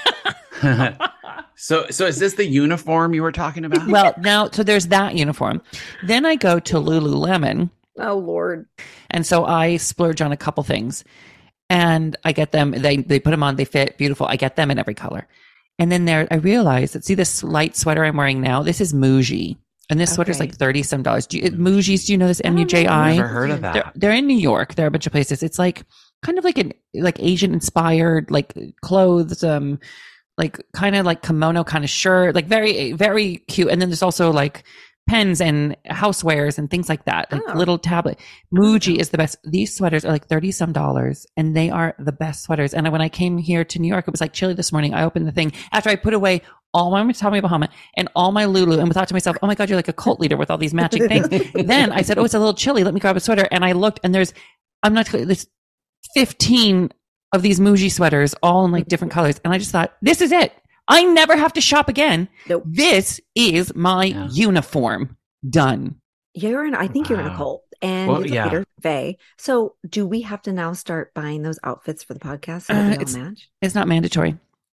S3: so, so is this the uniform you were talking about?
S1: Well, now, so there's that uniform. Then I go to Lululemon.
S2: Oh, Lord.
S1: And so I splurge on a couple things. And I get them, they, they put them on, they fit beautiful. I get them in every color. And then there, I realized that, see this light sweater I'm wearing now? This is Muji. And this sweater's
S2: Okay.
S1: like thirty some dollars. Do you, Muji's, do you know this? M U J I?
S3: Never heard of that.
S1: They're, they're in New York. There are a bunch of places. It's like kind of like an like Asian inspired like clothes, um, like kind of like kimono kind of shirt, like very very cute. And then there's also like pens and housewares and things like that, like
S2: Oh.
S1: little tablet. Muji is the best. These sweaters are like thirty some dollars, and they are the best sweaters. And when I came here to New York, it was like chilly this morning. I opened the thing after I put away all my Tommy Bahama and all my Lulu, and thought to myself, "Oh my God, you're like a cult leader with all these matching things." Then I said, "Oh, it's a little chilly. Let me grab a sweater." And I looked, and there's, I'm not, there's fifteen of these Muji sweaters, all in like different colors, and I just thought, this is it. I never have to shop again.
S2: Nope.
S1: This is my
S3: Yeah.
S1: uniform. Done.
S2: You're in, I think you're in a
S3: Wow.
S2: cult. And
S3: Well,
S2: you're
S3: yeah.
S2: Peter Vey. So do we have to now start buying those outfits for the podcast so
S1: Uh,
S2: that we
S1: it's-
S2: all match?
S1: It's not mandatory,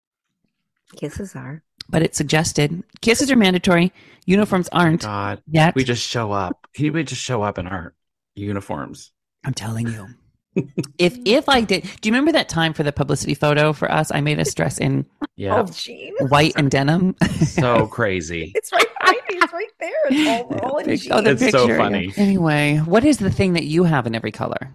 S2: Kisses are.
S1: but it's suggested. Kisses are mandatory. Uniforms aren't
S3: God,
S1: yet.
S3: we just show up. He would just show up in our uniforms.
S1: I'm telling you. if if I did, do you remember that time for the publicity photo for us? I made us dress in
S3: Yeah,
S2: Oh, Gene.
S1: white and denim.
S3: so crazy.
S2: It's right behind me. It's right there. It's all, all in
S1: Pic-
S2: jeans.
S1: oh, the
S3: It's so
S1: picture.
S3: funny.
S1: Anyway, what is the thing that you have in every color?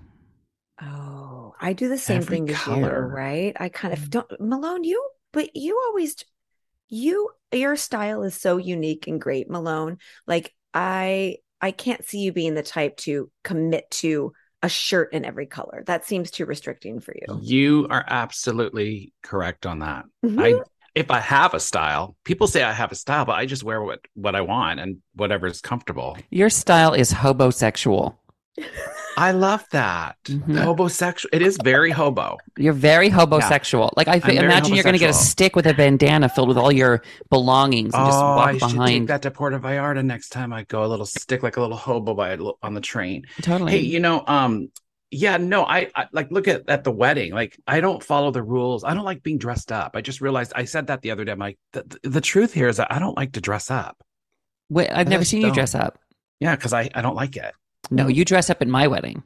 S2: Oh, I do the same
S3: Every
S2: thing as you,
S3: color.
S2: right? I kind of don't, Malone, you, but you always, you, your style is so unique and great, Malone. Like I, I can't see you being the type to commit to a shirt in every color. That seems too restricting for you.
S3: You are absolutely correct on that.
S2: Mhm.
S3: I if I have a style, people say I have a style, but I just wear what what I want and whatever is comfortable.
S1: Your style is hobosexual.
S3: I love that.
S1: Mhm.
S3: Hobosexual. It is very hobo.
S1: You're very hobosexual. Like I
S3: I'm very
S1: imagine you're going to get a
S3: hobosexual.
S1: stick with a bandana filled with all your belongings and just
S3: Oh,
S1: walk
S3: I should take
S1: behind.
S3: that to Puerto Vallarta next time I go. A little stick like a little hobo by on the train.
S1: Totally.
S3: Hey, you know, um, yeah, no, I, I like look at at the wedding. Like, I don't follow the rules. I don't like being dressed up. I just realized I said that the other day. I'm like, the, the, the truth here is that I don't like to dress up.
S1: Wait, I've
S3: I
S1: never
S3: just
S1: seen you
S3: don't.
S1: dress up.
S3: Yeah, because I I don't like it.
S1: No, you dress up at my wedding.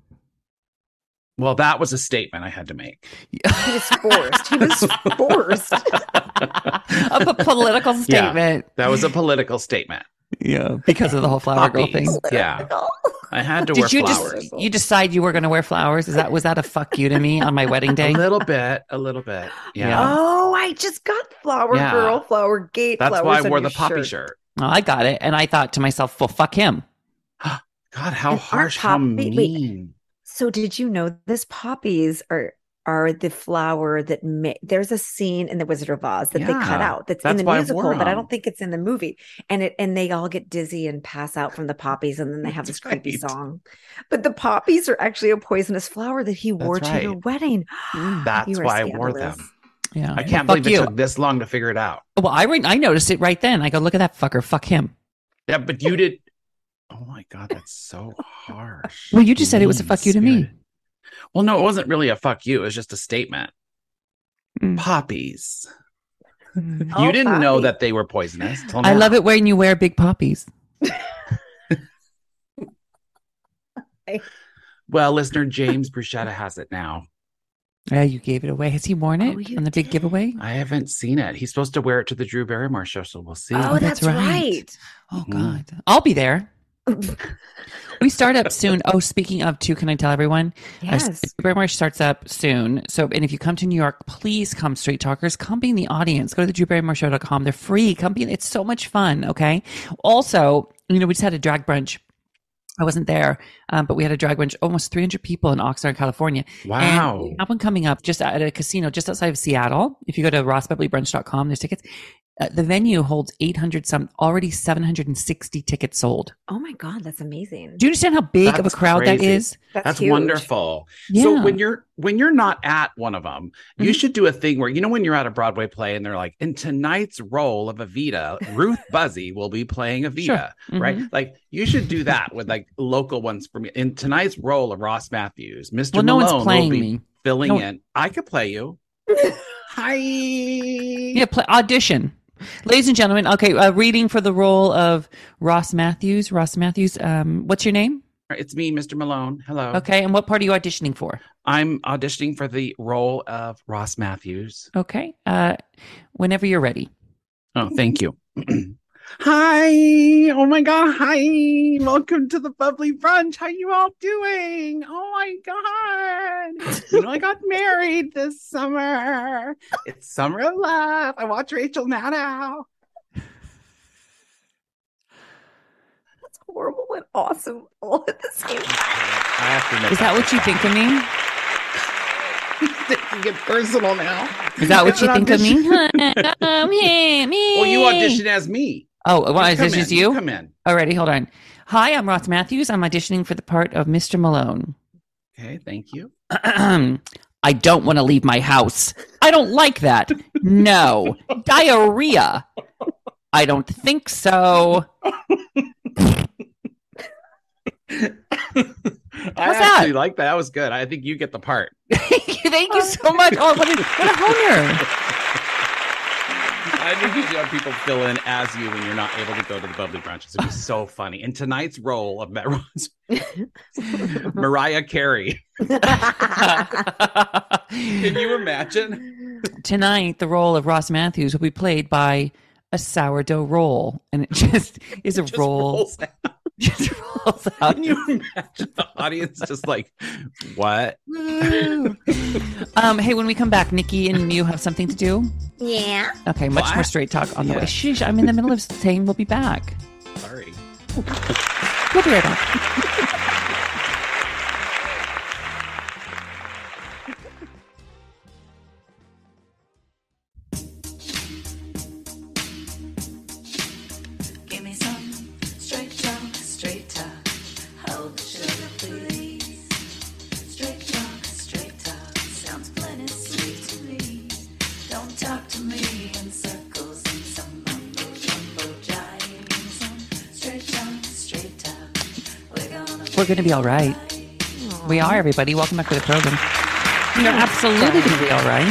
S3: Well, that was a statement I had to make.
S2: He was forced. He was forced.
S1: Of a political statement.
S3: Yeah, that was a political statement.
S1: Yeah, because of the whole flower girl thing.
S3: Poppies. Yeah, I had to
S1: Did
S3: wear
S1: you
S3: flowers.
S1: just you decide you were going to wear flowers? Is that was that a fuck you to me on my wedding day?
S3: A little bit, a little bit. Yeah,
S1: Yeah.
S2: Oh, I just got flower
S3: Yeah.
S2: girl, flower gate.
S3: that's
S2: flowers
S3: why I
S2: on
S3: wore
S2: your
S3: the poppy
S2: shirt.
S3: shirt.
S1: Oh, I got it, and I thought to myself, "Well, fuck him."
S3: God, how
S2: And aren't
S3: harsh, how
S2: poppy- wait.
S3: mean.
S2: So did you know this poppies are are the flower that ma- there's a scene in the Wizard of Oz that they cut
S3: Yeah,
S2: out that's, in
S3: that's
S2: the
S3: why I
S2: musical,
S3: wore
S2: but I
S3: 'em.
S2: don't think it's in the movie. And it and they all get dizzy and pass out from the poppies, and then they have
S3: That's
S2: this creepy
S3: right.
S2: song. But the poppies are actually a poisonous flower that he wore
S3: That's
S2: to your
S3: right.
S2: wedding.
S3: That's
S2: You are
S3: why I wore
S2: scandalous.
S3: them.
S1: Yeah.
S3: I can't
S1: Fuck
S3: believe it
S1: you.
S3: took this long to figure it out.
S1: Well, I re- I noticed it right then. I go, look at that fucker. Fuck him.
S3: Yeah, but you did. Oh my God, that's so harsh.
S1: Well, you just said it was a fuck you to me.
S3: Well, no, it wasn't really a fuck you. It was just a statement.
S1: Mm.
S3: Poppies.
S1: Mm.
S3: You
S2: Oh,
S3: didn't know
S2: poppy.
S3: that they were poisonous. till
S1: I
S3: now.
S1: love it when you wear big poppies.
S3: Well, listener James Bruschetta has it now.
S1: Yeah, you gave it away. Has he worn it
S2: Oh, you
S1: on the big
S2: did.
S1: giveaway?
S3: I haven't seen it. He's supposed to wear it to the Drew Barrymore show, so we'll see.
S2: Oh, that's,
S1: that's right.
S2: right.
S1: Oh
S3: Mhm.
S1: God, I'll be there. We start up soon. Oh, speaking of, too, can I tell everyone?
S2: Yes.
S1: Drew Barrymore starts up soon. So, and if you come to New York, please come, Straight Talkers. Come be in the audience. Go to the drew barrymore show dot com. They're free. Come be. It's so much fun. Okay. Also, you know, we just had a drag brunch. I wasn't there, um, but we had a drag brunch, almost three hundred people in Oxnard, California.
S3: Wow.
S1: And we have one coming up just at a casino just outside of Seattle. If you go to ross beverly brunch dot com, there's tickets. Uh, the venue holds eight hundred some, already seven hundred sixty tickets sold.
S2: Oh my God, that's amazing.
S1: Do you understand how big of a
S3: That's
S1: crowd that
S3: crazy.
S1: is?
S2: That's,
S3: That's
S2: huge.
S3: wonderful.
S1: Yeah.
S3: So when you're when you're not at one of them, you
S1: Mhm.
S3: should do a thing where, you know, when you're at a Broadway play and they're like, in tonight's role of Evita, Ruth Buzzy will be playing Evita,
S1: Sure.
S3: right?
S1: Mhm.
S3: Like you should do that with like local ones for me. In tonight's role of Ross Matthews, Mister
S1: Well, no
S3: Malone
S1: one's playing
S3: will be
S1: me.
S3: filling
S1: No-
S3: in. I could play you. Hi.
S1: Yeah, play, audition. Ladies and gentlemen, okay, uh, reading for the role of Ross Matthews. Ross Matthews, um, what's your name?
S3: It's me, Mister Malone. Hello.
S1: Okay, and what part are you auditioning for?
S3: I'm auditioning for the role of Ross Matthews.
S1: Okay, uh, whenever you're ready.
S3: Oh, thank you. Hi. Oh my God. Hi. Welcome to the Bubbly Brunch. How you all doing? Oh my God. You know, I got married this summer. It's summer of love. I watch Rachel Maddow.
S2: That's horrible and awesome all at the same time.
S3: I have to admit
S1: Is that what you think of me?
S3: You get personal now.
S1: Is that what
S3: It's
S1: you
S3: an
S1: think of me?
S3: audition.
S1: um, yeah, me.
S3: Well, you auditioned as me.
S1: Oh, well, is
S3: come
S1: this
S3: in.
S1: just you?
S3: Come in.
S1: Alrighty, hold on. Hi, I'm Ross Matthews. I'm auditioning for the part of Mister Malone.
S3: Okay, thank you.
S1: I don't want to leave my house. I don't like that. No. Diarrhea. I don't think so.
S3: I
S1: What's
S3: actually
S1: that?
S3: like that. That was good. I think you get the part.
S1: Thank you so much. Oh, what a, what a honor.
S3: I think you should have people fill in as you when you're not able to go to the Bubbly Brunches. It'd be so funny. In tonight's role of Met Ross, Mariah Carey. Can you imagine?
S1: Tonight, the role of Ross Matthews will be played by a sourdough roll. And it just is a
S3: Just
S1: roll.
S3: rolls out.
S1: Just rolls out.
S3: Can you imagine the audience just like, what?
S1: um, hey, when we come back, Nikki and you have something to do?
S2: Yeah.
S1: Okay, much
S3: Well, I-
S1: more straight talk on the
S3: yeah.
S1: way. Sheesh, I'm in the middle of saying we'll be back.
S3: Sorry.
S1: We'll be right back.
S5: Give me some straight talk, straight talk. Hold the sugar, please. Straight talk, straight talk. Sounds plenty sweet to me. Don't talk to me in circles and some mumbo jumbo jive. Give me some straight talk, straight talk. We're gonna
S1: We're going to be all right. We are, everybody. Welcome back to the program. We are absolutely going to be all right.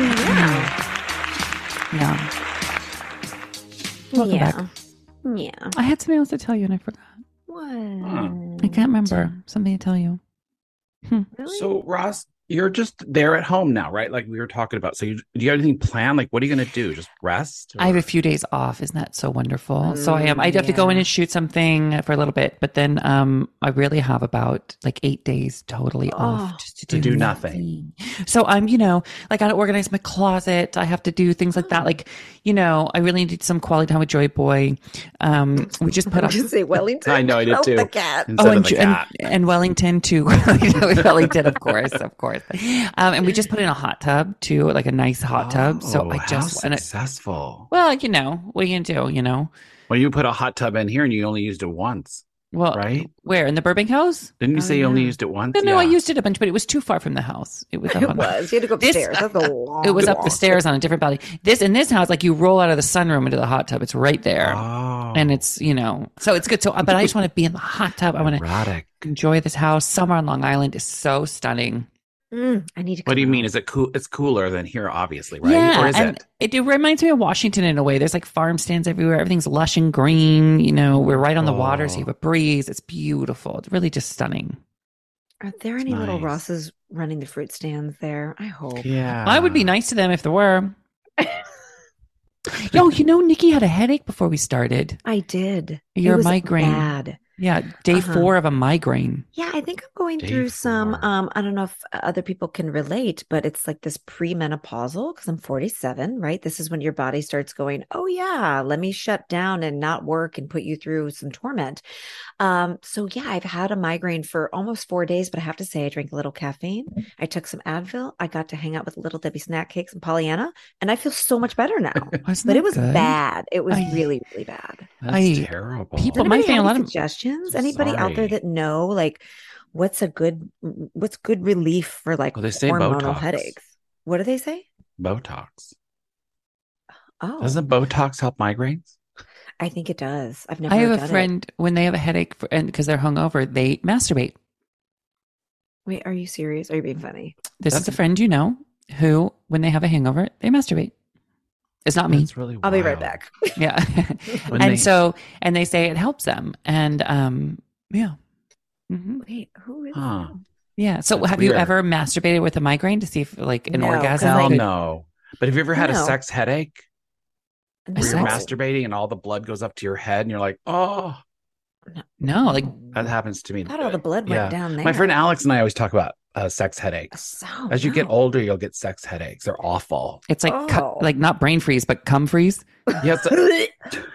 S2: Yeah.
S1: Yeah. Welcome
S2: yeah.
S1: back.
S2: Yeah.
S1: I had something else to tell you and I forgot.
S2: What?
S1: I can't remember something to tell you.
S2: Really?
S3: So, Ross, you're just there at home now, right? Like we were talking about. So, you, do you have anything planned? Like, what are you going to do? Just rest?
S1: I have a few days off. Isn't that so wonderful? so I am. I have to go in
S2: yeah.
S1: and shoot something for a little bit, but then um, I really have about like eight days totally
S2: Oh,
S1: off just to
S3: to
S1: do,
S3: do nothing.
S1: So I'm, you know, like I got to organize my closet. I have to do things like that. Like, you know, I really need some quality time with Joy Boy. Um, we just put
S2: Did
S1: up.
S2: you say Wellington?
S3: I know, I did
S2: Oh,
S3: too.
S2: The cat.
S3: Instead
S1: Oh,
S3: of
S1: and,
S3: the
S1: Ju- and,
S3: cat.
S1: and Wellington too. Wellington, of course, of course. Um, and we just put in a hot tub too, like a nice hot tub. So
S3: Oh,
S1: I
S3: how
S1: just, and it,
S3: successful.
S1: well, you know, what are you gonna do? You know,
S3: Well, you put a hot tub in here and you only used it once.
S1: Well,
S3: right?
S1: Where? In the Burbank house?
S3: Didn't you
S2: Oh,
S3: say you only
S2: yeah.
S3: used it once?
S1: No, no,
S3: yeah.
S1: I used it a bunch, but it was too far from the house. It was up
S2: It
S1: on
S2: was. You had to go
S1: This-
S2: upstairs. That's a long
S1: It was up the
S2: walk.
S1: stairs on a different balcony. This in this house, like you roll out of the sunroom into the hot tub. It's right there,
S3: Oh.
S1: and it's you know, so it's good. So, but I just want to be in the hot tub. I want to
S3: Erotic.
S1: enjoy this house. Summer on Long Island is so stunning.
S2: Mm, I need to.
S3: What do you
S2: come
S3: mean?
S2: out.
S3: Is it cool? It's cooler than here, obviously, right?
S1: Yeah,
S3: or is
S1: and
S3: it?
S1: it? reminds me of Washington in a way. There's like farm stands everywhere. Everything's lush and green. You know, we're right on the water, so you have a breeze. It's beautiful. It's really just stunning.
S2: Are there any little
S3: nice.
S2: Rosses running the fruit stands there? I hope.
S3: Yeah.
S1: I would be nice to them if there were. Yo, you know, Nikki had a headache before we started.
S2: I did.
S1: Your
S2: it was
S1: migraine.
S2: Bad.
S1: Yeah, day
S2: Uh-huh.
S1: four of a migraine.
S2: Yeah, I think I'm going
S3: Day
S2: through some.
S3: four.
S2: Um, I don't know if other people can relate, but it's like this premenopausal because I'm forty-seven, right? This is when your body starts going, oh yeah, let me shut down and not work and put you through some torment. Um, so yeah, I've had a migraine for almost four days, but I have to say I drank a little caffeine. I took some Advil. I got to hang out with Little Debbie snack cakes and Pollyanna, and I feel so much better now.
S1: Isn't
S2: But
S1: that
S2: it was
S1: good?
S2: bad. It was
S1: I-
S2: really, really bad.
S3: That's
S1: I-
S3: terrible.
S1: people
S2: Does
S1: might
S2: anybody
S1: think a
S2: have
S1: lot
S2: any
S1: of
S2: suggestions? Anybody out there
S3: Sorry.
S2: that know like what's a good what's good relief for like
S3: Well, they say
S2: hormonal
S3: Botox.
S2: headaches? What do they say?
S3: Botox.
S2: Oh,
S3: Doesn't Botox help migraines?
S2: I think it does. I've never.
S1: I have
S2: done
S1: a
S2: it.
S1: friend when they have a headache for, and because they're hungover, they masturbate.
S2: Wait, are you serious? Are you being funny?
S1: This is
S3: That's-
S1: a friend you know who, when they have a hangover, they masturbate. It's not me.
S3: That's really
S2: I'll be right
S3: wild.
S2: back.
S1: Yeah.
S3: When
S1: and
S3: they-
S1: so, and they say it helps them. And um, yeah. hmm
S2: Wait, who is?
S3: Huh.
S1: Yeah. So
S3: That's
S1: have you
S3: weird.
S1: ever masturbated with a migraine to see if like an
S2: No, 'cause
S1: orgasm?
S2: I
S3: Hell
S1: could-
S3: no. But have you ever had a
S2: No.
S3: sex headache
S2: that?
S3: where you're
S1: sex-
S3: masturbating and all the blood goes up to your head and you're like, oh,
S1: No, like
S3: that happens to me.
S2: I thought all the blood went
S3: Yeah.
S2: down there.
S3: My friend Alex and I always talk about uh, sex headaches.
S2: So,
S3: As you get
S2: no.
S3: older, you'll get sex headaches. They're awful.
S1: it's like cu-
S2: Oh.
S1: like not brain freeze, but cum freeze.
S3: Yeah, it's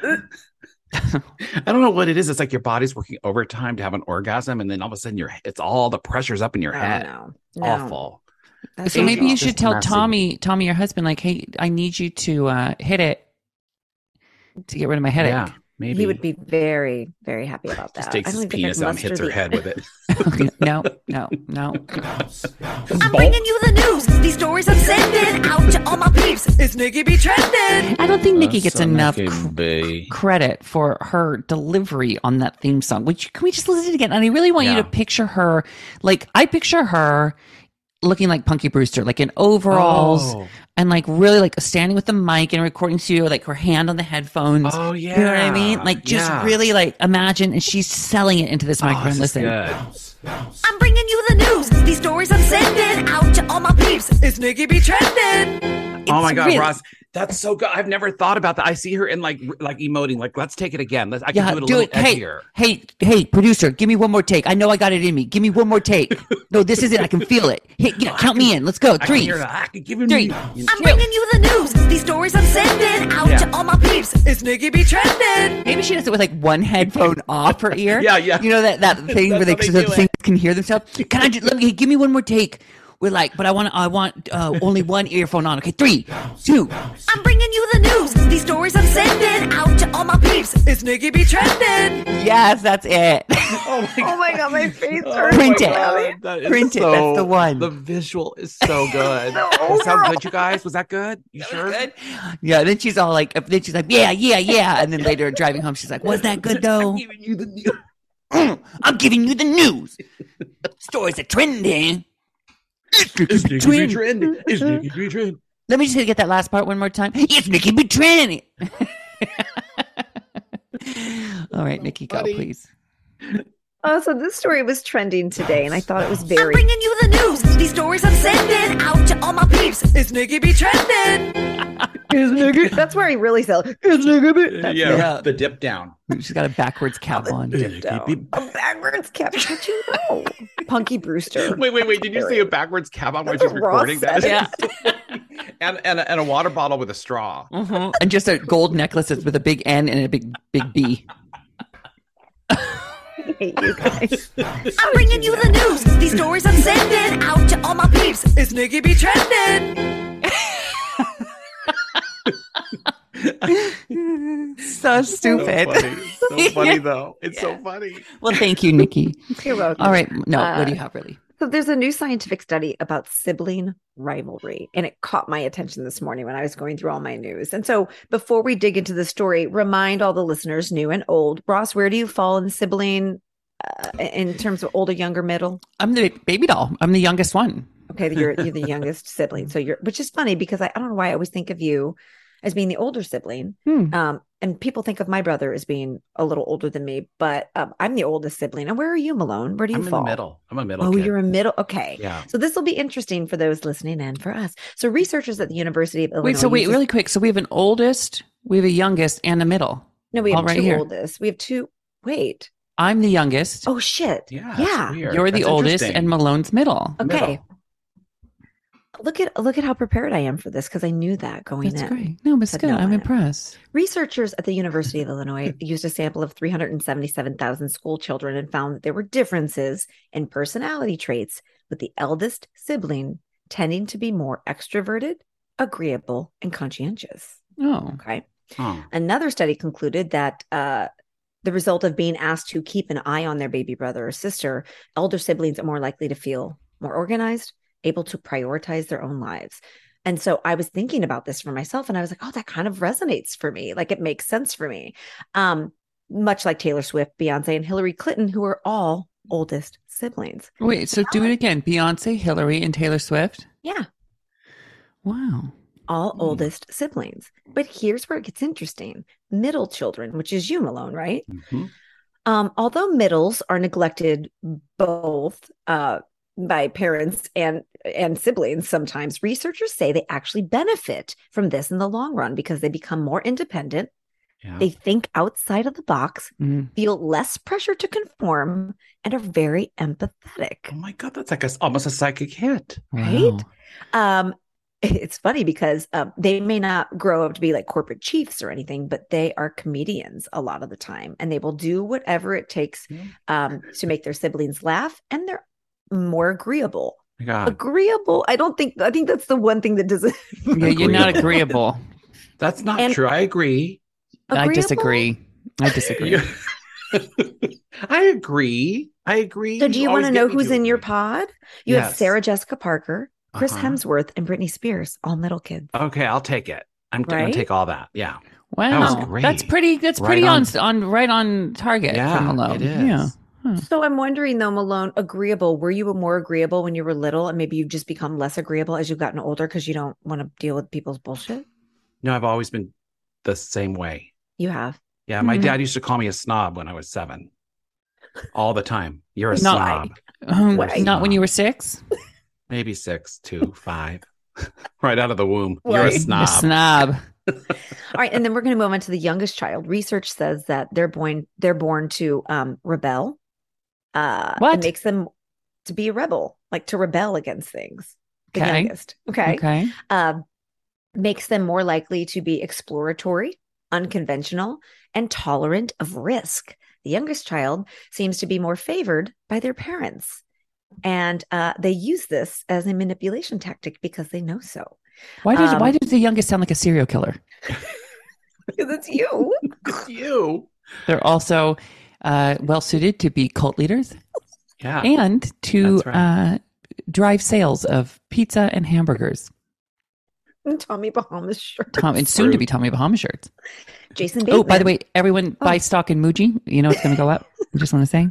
S3: I don't know what it is. It's like your body's working overtime to have an orgasm, and then all of a sudden, your it's all the pressure's up in your
S2: Oh,
S3: head.
S2: no. No.
S3: Awful.
S2: That's
S1: So maybe you
S3: It's
S1: should
S3: just
S1: tell
S3: messy.
S1: Tommy, Tommy, your husband, like, hey, I need you to uh, hit it to get rid of my headache.
S3: Yeah, maybe
S2: He would be very, very happy about that.
S3: just takes
S2: I don't
S3: his
S2: even think I'd
S3: penis out and
S2: muster
S3: hits her
S2: the-
S3: head with it.
S1: no, no, no.
S5: I'm bringing you the news. These stories I'm sending out to all my peeps. It's Nikki be trending.
S1: I don't think Nikki gets
S3: So
S1: enough
S3: Nikki
S1: cr-
S3: B.
S1: credit for her delivery on that theme song. Which can we just listen to it again? And I really want you
S3: Yeah.
S1: to picture her, like I picture her looking like Punky Brewster, like in overalls
S3: Oh.
S1: and like really like standing with the mic in a recording studio, like her hand on the headphones.
S3: Oh,
S1: You know what I mean?
S3: yeah.
S1: Like just
S3: Yeah.
S1: really like imagine, and she's selling it into this
S3: Oh,
S1: microphone.
S3: this is
S1: Listen.
S3: good.
S5: I'm bringing you the news. These stories I'm sending out to all my peeps. It's Nikki be trending.
S3: Oh my
S1: It's
S3: God,
S1: really-
S3: Ross, that's so good. I've never thought about that. I see her in like like emoting, like let's take it again. Let's I can
S1: Yeah,
S3: do it a
S1: do
S3: little
S1: it. Hey,
S3: edgier.
S1: hey, hey, producer, give me one more take. I know I got it in me. Give me one more take. No, this is it. I can feel it. Hey, yeah, count me in. Let's go.
S3: I can
S1: Three,
S3: hear that. I can give him
S1: three.
S5: I'm bringing you the news. These stories I'm sending out
S3: Yeah.
S5: to all my peeps. It's Nikki be trending.
S1: Maybe she does it with like one headphone off her ear.
S3: Yeah, yeah.
S1: You know that that thing where
S3: That's
S1: they,
S3: how
S1: so
S3: they
S1: the
S3: do
S1: things
S3: it.
S1: can hear themselves. Can I just let me give me one more take? We're like, but I want I want uh, only one earphone on. Okay, three, two.
S5: I'm bringing you the news. These stories I'm sending out to all my peeps. It's Nikki be trending.
S1: Yes, that's it.
S3: Oh my
S2: Oh my God, my face
S3: Oh
S2: hurts.
S1: Print
S3: my
S1: it.
S3: God, that is
S1: Print it.
S3: so-
S1: That's the one.
S3: The visual is so good.
S2: The
S3: Was that
S2: overall-
S3: good, you guys? Was that good? You sure?
S1: Good. Yeah. Then she's all like, then she's like, yeah, yeah, yeah. And then later driving home, she's like, was that good though?
S3: I'm giving you the news.
S1: Mm, I'm giving you the news. Stories are trending.
S3: It's Nikki
S1: Trend.
S3: be trending. It's Nikki be trending.
S1: Let me just get that last part one more time. It's Nikki be trending. All right, Nikki, go,
S3: Buddy.
S1: please.
S2: Oh, so this story was trending today, and I thought it was
S5: I'm
S2: very.
S5: bringing you the news. These stories I'm sending out to all my peeps. It's Nikki be trending.
S2: That's where he really sells. It's Nikki B. That's
S3: Yeah,
S1: Yeah.
S3: the dip down.
S1: She's got a backwards cap on.
S2: it down. A backwards cap. How'd you know? Punky Brewster.
S3: Wait, wait, wait. Did you say a backwards cap on when
S2: That's
S3: she's
S2: what Ross
S3: recording that?
S2: said.
S1: Yeah.
S3: and, and, a, and a water bottle with a straw.
S1: Mhm. And just a gold necklace with a big N and a big, big B.
S2: I hate you guys.
S5: I'm bringing you the news. These stories I'm sending out to all my peeps. It's Nikki be trending.
S1: So stupid.
S3: So funny. so funny, though. It's
S1: Yeah.
S3: so funny.
S1: Well, thank you, Nikki.
S2: You're welcome.
S1: All right. No,
S2: Uh,
S1: what do you have, really?
S2: So there's a new scientific study about sibling rivalry, and it caught my attention this morning when I was going through all my news. And so before we dig into the story, remind all the listeners, new and old, Ross, where do you fall in sibling uh, in terms of older, younger, middle?
S1: I'm the baby doll. I'm the youngest one.
S2: Okay, you're you're the youngest sibling. So you're, which is funny because I, I don't know why I always think of you as being the older sibling.
S1: Hmm.
S2: Um, and people think of my brother as being a little older than me, but um, I'm the oldest sibling. And where are you, Malone? Where do you
S3: I'm
S2: fall?
S3: in the middle. I'm a middle
S2: Oh,
S3: kid.
S2: you're a middle. Okay.
S3: Yeah.
S2: So this will be interesting for those listening and for us. So researchers at the University of Illinois.
S1: Wait, so wait,
S2: uses-
S1: really quick. So we have an oldest, we have a youngest, and a middle.
S2: No, we
S1: all
S2: have
S1: right
S2: two
S1: here.
S2: oldest. We have two. Wait.
S1: I'm the youngest.
S2: Oh shit.
S3: Yeah. that's
S2: Yeah.
S3: weird.
S1: You're the
S3: That's
S1: oldest,
S3: interesting.
S1: and Malone's middle.
S2: Okay.
S3: Middle.
S2: Look at look at how prepared I am for this because I knew that going
S1: That's
S2: in.
S1: great. No, but it's
S2: Had
S1: good.
S2: no
S1: I'm
S2: idea.
S1: impressed.
S2: Researchers at the University of Illinois used a sample of three hundred seventy-seven thousand school children and found that there were differences in personality traits, with the eldest sibling tending to be more extroverted, agreeable, and conscientious.
S1: Oh,
S2: Okay.
S3: Oh.
S2: Another study concluded that uh, the result of being asked to keep an eye on their baby brother or sister, elder siblings are more likely to feel more organized, able to prioritize their own lives. And so I was thinking about this for myself and I was like, oh, that kind of resonates for me. Like it makes sense for me. Um, much like Taylor Swift, Beyonce, and Hillary Clinton, who are all oldest siblings.
S1: wait. So do it again. Beyonce, Hillary, and Taylor Swift.
S2: Yeah.
S1: Wow.
S2: All
S3: Hmm.
S2: oldest siblings. But here's where it gets interesting. Middle children, which is you, Malone, right?
S3: Mhm.
S2: Um, although middles are neglected both uh, by parents and and siblings, sometimes researchers say they actually benefit from this in the long run because they become more independent.
S3: Yeah.
S2: They think outside of the box,
S1: Mm.
S2: feel less pressure to conform, and are very empathetic.
S3: Oh my God, that's like a, almost a psychic hit.
S2: Right?
S1: Wow.
S2: Um, it's funny because um, they may not grow up to be like corporate chiefs or anything, but they are comedians a lot of the time, and they will do whatever it takes
S3: Yeah.
S2: um, to make their siblings laugh, and they're more agreeable.
S3: My God.
S2: Agreeable. I don't think. I think that's the one thing that doesn't.
S1: Yeah, you're not agreeable.
S3: That's not
S2: And-
S3: true. I agree.
S1: I
S2: Agreeable?
S1: disagree. I disagree.
S3: I agree. I agree.
S2: So, do you want
S3: always
S2: to know
S3: get me
S2: who's
S3: to
S2: in your
S3: agree.
S2: pod? You have
S3: Yes.
S2: Sarah Jessica Parker, Chris
S3: Uh-huh.
S2: Hemsworth, and Britney Spears, all middle kids.
S3: Okay, I'll take it. I'm going
S2: Right?
S3: to take all that. Yeah.
S1: Wow,
S3: was great.
S1: that's pretty. That's
S3: Right
S1: pretty on.
S3: on.
S1: on right on target.
S3: Yeah,
S1: for Malone.
S3: it is.
S1: Yeah.
S2: So I'm wondering though, Malone, agreeable. Were you more agreeable when you were little, and maybe you've just become less agreeable as you've gotten older because you don't want to deal with people's bullshit?
S3: No, I've always been the same way.
S2: You have.
S3: Yeah, my
S1: Mhm.
S3: dad used to call me a snob when I was seven. All the time. You're a
S1: No,
S3: snob.
S1: Um,
S2: Why?
S1: not when you were six.
S3: Maybe six, two, five. Right out of the womb. You're a
S2: Right.
S1: A
S3: snob.
S1: snob.
S2: All right, and then we're going to move on to the youngest child. Research says that they're born they're born to um, rebel. Uh,
S1: What?
S2: It makes them to be a rebel, like to rebel against things. The
S1: Okay.
S2: youngest. Okay.
S1: Okay.
S2: Um, makes them more likely to be exploratory, unconventional, and tolerant of risk. The youngest child seems to be more favored by their parents. And uh, they use this as a manipulation tactic because they know so.
S1: Why does
S2: Um,
S1: Why does the youngest sound like a serial killer?
S2: Because it's you.
S3: It's you.
S1: They're also uh, well suited to be cult leaders
S3: Yeah.
S1: and to
S3: That's right.
S1: uh, drive sales of pizza and hamburgers.
S2: And Tommy Bahamas shirt.
S1: Tom, and soon to be Tommy Bahama shirts.
S2: Jason Bateman.
S1: Oh, by the way, everyone
S2: Oh.
S1: buy stock in Muji. You know it's going to go up. I just want to say.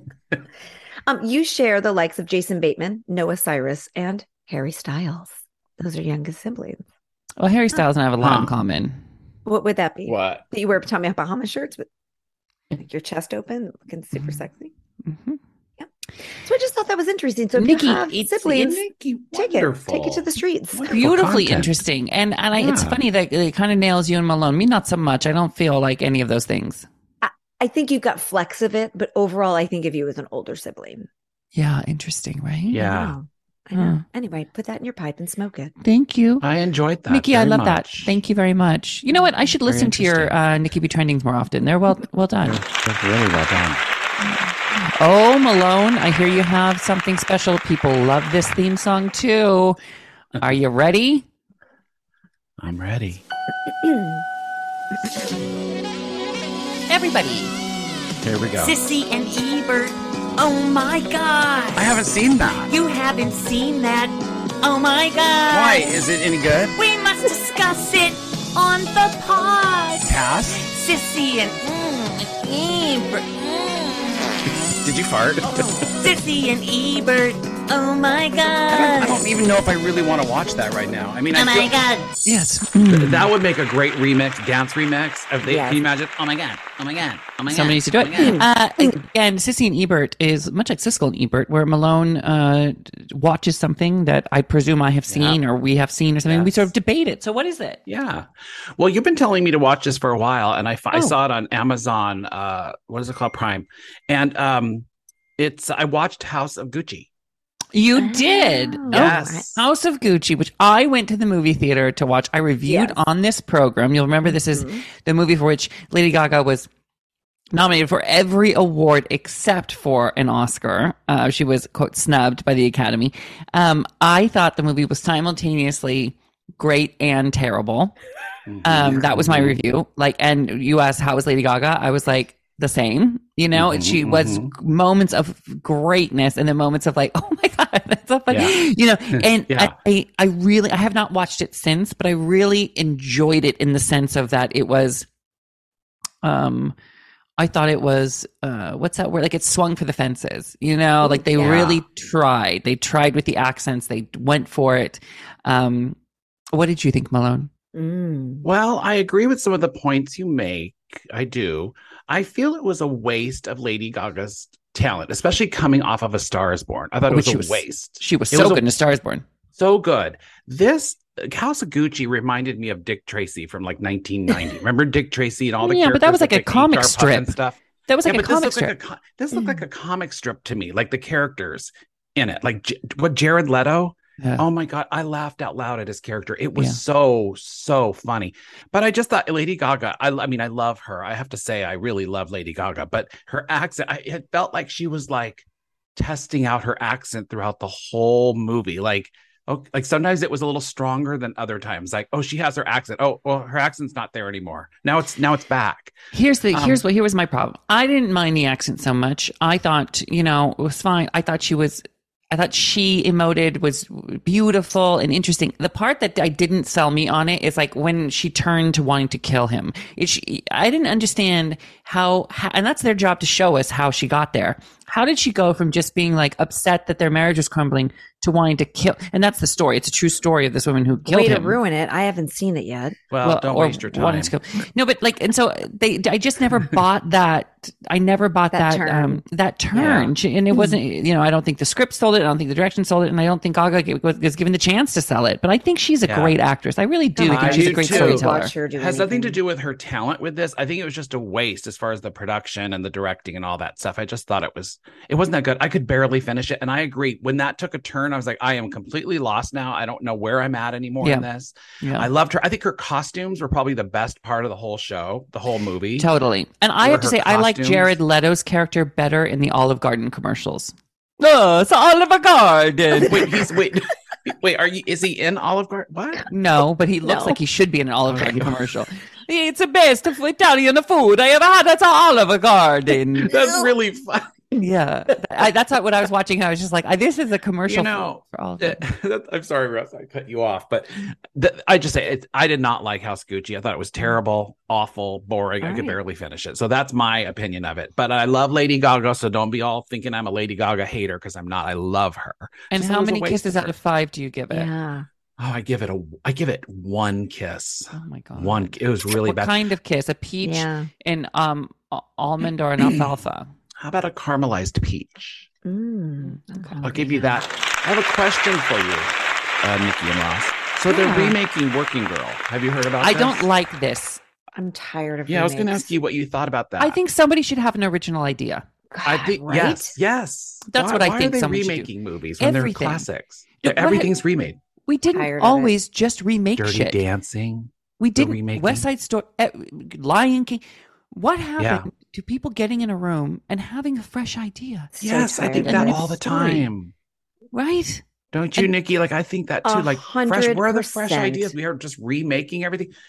S2: Um, you share the likes of Jason Bateman, Noah Cyrus, and Harry Styles. Those are youngest siblings.
S1: Well, Harry Styles and I have a lot in
S3: Huh.
S1: common.
S2: What would that be?
S3: What?
S2: That you wear Tommy Bahama shirts with like, your chest open, looking super sexy.
S1: hmm
S2: So I just thought that was interesting. So if
S1: Nikki,
S2: you have
S1: it's-
S2: siblings,
S3: Nikki,
S2: take it,
S3: wonderful.
S2: take it to the streets.
S3: Wonderful
S1: Beautifully
S3: content.
S1: interesting, and and I, it's
S3: Yeah.
S1: funny that it kind of nails you and Malone. Me, not so much. I don't feel like any of those things.
S2: I think you've got flex of it, but overall, I think of you as an older sibling.
S1: Yeah, interesting, right?
S2: I
S3: Yeah.
S2: know. I know.
S1: Huh.
S2: Anyway, put that in your pipe and smoke it.
S1: Thank you.
S3: I enjoyed that.
S1: Nikki, I
S3: very
S1: love that.
S3: much.
S1: Thank you very much. You know what? I should
S3: Very
S1: listen to your
S3: interesting.
S1: uh, Nikki B Trendings more often. They're well well done.
S3: They're, they're really well done.
S1: Oh, Malone, I hear you have something special. People love this theme song too. Are you ready? everybody.
S3: Here we go.
S13: Sissy and Ebert. Oh my God.
S3: I haven't seen that.
S13: You haven't seen that. Oh my God.
S3: Why? Is it any good?
S13: We must discuss it on the pod.
S3: Cass?
S13: Sissy and mm, Ebert. Mm.
S3: Did you fart?
S13: Sissy and Ebert. Oh my God.
S3: I don't, I don't even know if I really want to watch that right now. I mean,
S13: Oh
S3: I
S13: my
S3: feel-
S13: God.
S1: Yes.
S3: Th- That would make a great remix, dance remix. If they,
S2: Yes.
S3: Can you imagine? Oh my God. Oh my God. Oh my God.
S1: Somebody needs to do
S3: Oh
S1: it.
S3: my God.
S1: Uh, and Sissy and Ebert is much like Siskel and Ebert, where Malone uh, watches something that I presume I have seen or we have seen or something. We
S3: Yes.
S1: sort of debate it. So what is it?
S3: Yeah. Well, you've been telling me to watch this for a while, and I, fi- I
S1: Oh.
S3: saw it on Amazon. Uh, what is it called? Prime. And um, it's I watched House of Gucci.
S1: You did.
S2: Oh.
S3: Yes.
S1: House of Gucci, which I went to the movie theater to watch. I reviewed
S2: Yes.
S1: on this program. You'll remember this is the movie for which Lady Gaga was nominated for every award except for an Oscar. Uh, she was, quote, snubbed by the Academy. Um, I thought the movie was simultaneously great and terrible. Um, that was my review. Like, and you asked, how was Lady Gaga? I was like, the same, you know, and she was moments of greatness and then moments of like, oh my God, that's so funny,
S3: Yeah.
S1: you know, and
S3: Yeah.
S1: I, I, I really, I have not watched it since, but I really enjoyed it in the sense of that it was, um, I thought it was, uh, what's that word? Like it swung for the fences, you know, like they
S2: Yeah.
S1: really tried, they tried with the accents, they went for it. Um, what did you think, Malone?
S2: Mm.
S3: Well, I agree with some of the points you make. I do. I feel it was a waste of Lady Gaga's talent, especially coming off of A Star Is Born. I thought
S1: Which
S3: it
S1: she
S3: was
S1: was-
S3: a waste.
S1: She was
S3: It
S1: so
S3: was a-
S1: good in A Star Is Born.
S3: So good. This House of Gucci reminded me of Dick Tracy from like nineteen ninety. Remember Dick Tracy and all the
S1: Yeah, but that
S3: characters
S1: was like
S3: with
S1: a
S3: the
S1: comic
S3: H R
S1: strip.
S3: and stuff.
S1: That was like
S3: Yeah,
S1: a
S3: but this
S1: comic
S3: looked like
S1: strip.
S3: a co- this looked like a comic strip to me, like the characters in it. Like J- what Jared Leto.
S1: Yeah.
S3: Oh my God, I laughed out loud at his character. It was
S1: Yeah.
S3: so, so funny. But I just thought Lady Gaga, I, I mean, I love her. I have to say, I really love Lady Gaga, but her accent, I, it felt like she was like testing out her accent throughout the whole movie. Like, oh, like sometimes it was a little stronger than other times. Like, oh, she has her accent. Oh, well, her accent's not there anymore. Now it's now it's back.
S1: Here's the
S3: Um,
S1: here's what here was my problem. I didn't mind the accent so much. I thought, you know, it was fine. I thought she was I thought she emoted was beautiful and interesting. The part that I didn't sell me on it is like when she turned to wanting to kill him. It, she, I didn't understand how, how, and that's their job to show us how she got there. How did she go from just being like upset that their marriage was crumbling to wanting to kill? And that's the story. It's a true story of this woman who killed
S2: Way
S1: him.
S2: to ruin it. I haven't seen it yet.
S3: Well, don't
S1: or
S3: waste your time.
S1: wanting to kill- No, but like, and so they, I just never bought that. I never bought
S2: That
S1: that,
S2: turn.
S1: um, that turn. She- And it wasn't, you know, I don't think the script sold it. I don't think the direction sold it. And I don't think Gaga g- was, was given the chance to sell it. But I think she's a
S3: Yeah.
S1: great actress. I really do
S3: I
S1: think she's
S3: do
S1: a great
S3: too.
S1: storyteller.
S2: Watch her do
S3: Has nothing to
S2: anything.
S3: do with her talent with this. I think it was just a waste as far as the production and the directing and all that stuff. I just thought it was, it wasn't that good. I could barely finish it. And I agree. When that took a turn, I was like, I am completely lost now. I don't know where I'm at anymore in
S1: Yeah.
S3: this.
S1: Yeah.
S3: I loved her. I think her costumes were probably the best part of the whole show, the whole movie.
S1: Totally. And I
S3: Were
S1: have to
S3: her
S1: say, I like
S3: costumes-
S1: Jared Leto's character better in the Olive Garden commercials. Oh, it's Olive Garden.
S3: wait, he's wait, wait, are you is he in Olive Garden? What?
S1: No, but he looks
S2: No.
S1: like he should be in an Olive Garden commercial. It's the best of Italian food I ever had at Olive Garden.
S3: That's really fun.
S1: Yeah, I, that's what I was watching. I was just like, I, this is a commercial
S3: You know,
S1: for, for all of
S3: Uh,
S1: them.
S3: I'm sorry, Russ, I cut you off, but th- I just say it, I did not like House Gucci. I thought it was terrible, awful, boring. I
S2: All
S3: could
S2: right.
S3: barely finish it. So that's my opinion of it. But I love Lady Gaga, so don't be all thinking I'm a Lady Gaga hater because I'm not. I love her.
S1: And
S3: Just thought
S1: how
S3: it was a
S1: many
S3: waste
S1: kisses
S3: of
S1: out
S3: her.
S1: of five do you give it?
S2: Yeah.
S3: Oh, I give it a. I give it one kiss.
S1: Oh my god,
S3: One. It was really
S1: what
S3: bad.
S1: kind of kiss? A peach,
S2: Yeah.
S1: an um a- almond, or an alfalfa?
S3: How about a caramelized peach?
S2: Mm.
S3: I'll give you that. I have a question for you, uh, Nikki and Ross. So they're
S2: Yeah.
S3: remaking Working Girl. Have you heard about
S1: I
S3: this?
S1: don't like this.
S2: I'm tired of
S3: Yeah, I was going to
S2: remakes.
S3: ask you what you thought about that.
S1: I think somebody should have an original idea.
S3: I think
S2: right?
S3: yes, yes.
S1: That's
S3: Why-
S1: what I
S3: why
S1: think
S3: are they
S1: someone should do.
S3: remaking movies when
S1: Everything.
S3: they're classics?
S1: Yeah, what-
S3: Everything's remade.
S1: We didn't
S2: Tired of it.
S1: always just remake
S3: Dirty
S1: shit.
S3: Dancing.
S1: We
S3: the
S1: didn't.
S3: remaking.
S1: West Side Story, uh, Lion King. What happened
S3: Yeah.
S1: to people getting in a room and having a fresh idea?
S2: So
S3: Yes, I
S2: tired
S3: think
S2: of
S3: that
S2: it.
S3: all the
S1: story.
S3: time.
S1: Right?
S3: Don't you,
S1: And-
S3: Nikki? Like I think that too.
S2: A
S3: Like fresh. Where are the fresh
S2: hundred
S3: ideas?
S2: percent.
S3: We are just remaking everything.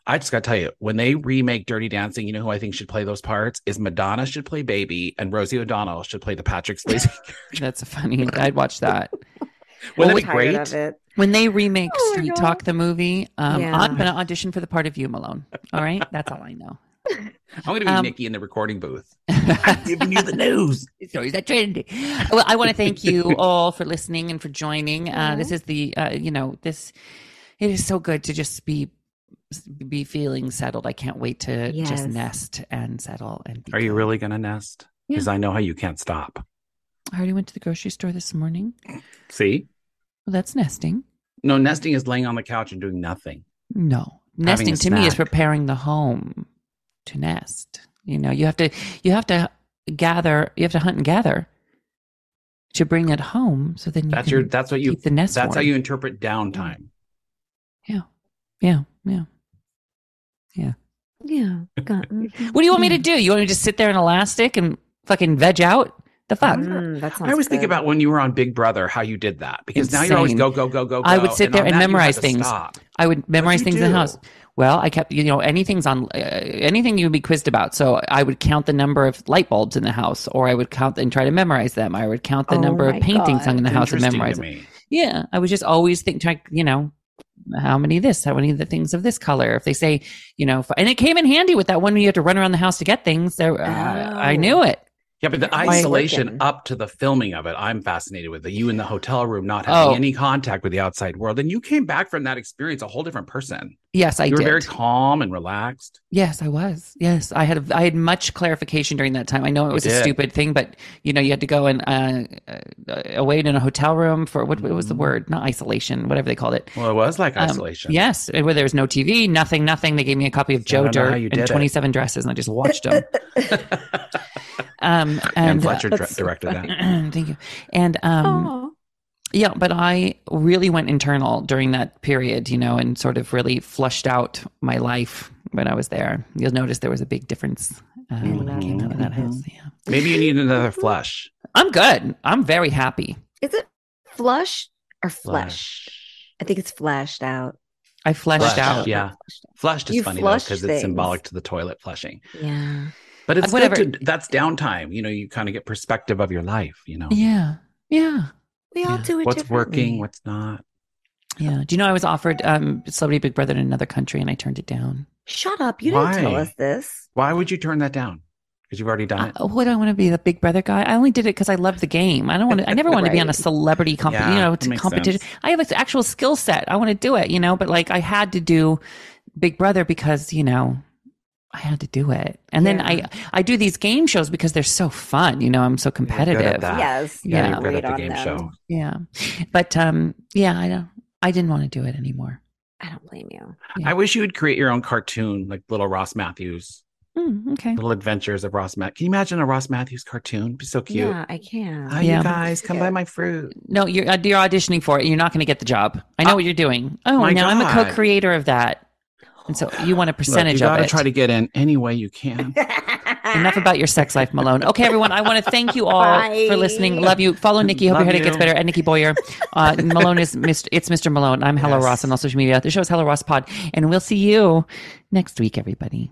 S3: I just got to tell you, when they remake Dirty Dancing, you know who I think should play those parts? Is Madonna should play Baby and Rosie O'Donnell should play the Patrick Swayze character.
S1: That's funny. I'd watch that.
S3: Wouldn't
S2: I'm
S3: that be great?
S2: tired of it.
S1: When they remake
S2: Oh my
S1: Street
S2: God.
S1: Talk, the movie, um,
S2: Yeah.
S1: I'm going to audition for the part of you, Malone. All right? That's all I know.
S3: I'm going to be
S1: Um,
S3: Nikki in the recording booth. I'm giving you the news.
S1: Stories that trend. Well, I want to thank you all for listening and for joining. Uh, this is the, uh, you know, this, it is so good to just be be feeling settled. I can't wait to
S2: Yes.
S1: just nest and settle. And be
S3: Are you
S1: good.
S3: really going to nest? Because
S1: Yeah.
S3: I know how you can't stop.
S1: I already went to the grocery store this morning.
S3: See?
S1: Well, that's nesting.
S3: No, nesting is laying on the couch and doing nothing.
S1: No,
S3: Having
S1: nesting
S3: a
S1: to me is
S3: snack.
S1: preparing the home to nest. You know, you have to you have to gather, you have to hunt and gather to bring it home. So then you
S3: That's
S1: can
S3: your. That's what you.
S1: keep the nest
S3: That's how
S1: warm.
S3: you interpret downtime.
S1: Yeah, yeah, yeah, yeah.
S2: Yeah. God. Mhm.
S1: What do you want me to do? You want me to just sit there in elastic and fucking veg out? The fuck?
S2: Mm, that sounds
S3: I always think
S2: good.
S3: about when you were on Big Brother, how you did that. Because now you're always
S1: Insane.
S3: go, go, go, go, go.
S1: I would sit there
S3: on
S1: and
S3: that, you
S1: memorize
S3: had to
S1: things.
S3: stop.
S1: I would memorize
S3: you
S1: things in the
S3: do?
S1: house. Well, I kept, you know, anything's on, uh, anything you would be quizzed about. So I would count the number of light bulbs in the house, or I would count and try to memorize them. I would count the
S2: Oh
S1: number of
S2: my
S1: paintings
S2: God.
S1: hung in the house and
S3: Interesting
S1: memorize
S3: to
S1: them.
S3: me.
S1: Yeah, I would just always think, try, you know, how many this, how many of the things of this color. If they say, you know, and it came in handy with that one when you had to run around the house to get things. There, uh, I knew it.
S3: Yeah, but the
S2: Why
S3: isolation
S2: looking?
S3: up to the filming of it, I'm fascinated with. The you in the hotel room not having
S1: Oh.
S3: any contact with the outside world, and you came back from that experience a whole different person.
S1: Yes, I
S3: you were
S1: did.
S3: very calm and relaxed.
S1: Yes, I was. Yes, I had. I had much clarification during that time. I know it
S3: You
S1: was a
S3: did.
S1: stupid thing, but you know, you had to go and uh, uh, away in a hotel room for what, what was the word? Not isolation, whatever they called it.
S3: Well, it was like
S1: Um,
S3: isolation.
S1: yes, where there was no T V, nothing, nothing. They gave me a copy of
S3: I
S1: Joe
S3: don't know how
S1: Dirt
S3: you
S1: and
S3: did it.
S1: twenty-seven dresses, and I just watched them. um,
S3: And,
S1: and
S3: Fletcher
S1: uh,
S3: dir- directed that.
S1: thank you. And um,
S2: Oh.
S1: yeah, but I really went internal during that period, you know, and sort of really flushed out my life when I was there. You'll notice there was a big difference uh, when I came out of that house. Yeah,
S3: Maybe you need another flush.
S1: I'm good. I'm very happy.
S2: Is it flush or flesh?
S3: Flush.
S2: I think it's flashed out.
S1: I fleshed
S3: Flush,
S1: out.
S3: yeah. Flushed is
S2: You
S3: funny though
S2: flush
S3: because
S2: things.
S3: it's symbolic to the toilet flushing.
S2: Yeah.
S3: But it's
S1: Whatever.
S3: good to, that's downtime. You know, you kind of get perspective of your life. You know,
S1: Yeah. Yeah.
S2: We all
S1: Yeah.
S2: do it
S3: what's
S2: differently.
S3: working, what's not.
S1: Yeah. Do you know I was offered um, Celebrity Big Brother in another country and I turned it down?
S2: Shut up. You didn't tell
S3: Why?
S2: us this.
S3: Why would you turn that down? Because you've already done it.
S1: Uh, what do I want to be, the Big Brother guy? I only did it because I love the game. I don't want to. I never want to be on a
S2: Right.
S1: celebrity comp-
S3: Yeah,
S1: you know,
S3: that
S1: to
S3: makes
S1: competition.
S3: sense.
S1: I have an actual skill set. I want to do it, you know. But like, I had to do Big Brother because you know I had to do it. And then
S2: Yeah.
S1: I I do these game shows because they're so fun. You know, I'm so
S3: You're good
S1: competitive.
S3: at that.
S2: Yes.
S3: Yeah,
S1: Yeah.
S3: you're good
S2: Wait
S3: at the
S2: on
S3: game
S2: them.
S3: show.
S1: Yeah, but um, yeah, I don't. I didn't want to do it anymore.
S2: I don't blame you.
S1: Yeah.
S3: I wish you would create your own cartoon, like little Ross Matthews,
S1: Mm, okay.
S3: little adventures of Ross Matthews. Can you imagine a Ross Matthews cartoon? It'd be so cute.
S2: Yeah, I can.
S3: Hi,
S1: Yeah.
S3: you guys, come buy my fruit.
S1: No, you're uh, you're auditioning for it. You're not going to get the job. I know
S3: Uh,
S1: what you're doing. Oh,
S3: my
S1: now I'm a
S3: God.
S1: co-creator of that, and so you want a
S3: Look,
S1: percentage
S3: you gotta
S1: of it.
S3: try to get in any way you can.
S1: Enough about your sex life, Malone. Okay, everyone. I want to thank you all
S2: Bye.
S1: for listening. Love you. Follow Nikki. Hope
S3: Love
S1: your headache gets
S3: you.
S1: better. At Nikki Boyer. Uh, Malone is Mister It's Mister Malone. I'm Hello
S3: Yes.
S1: Ross on all social media. The show is Hello Ross Pod, and we'll see you next week, everybody.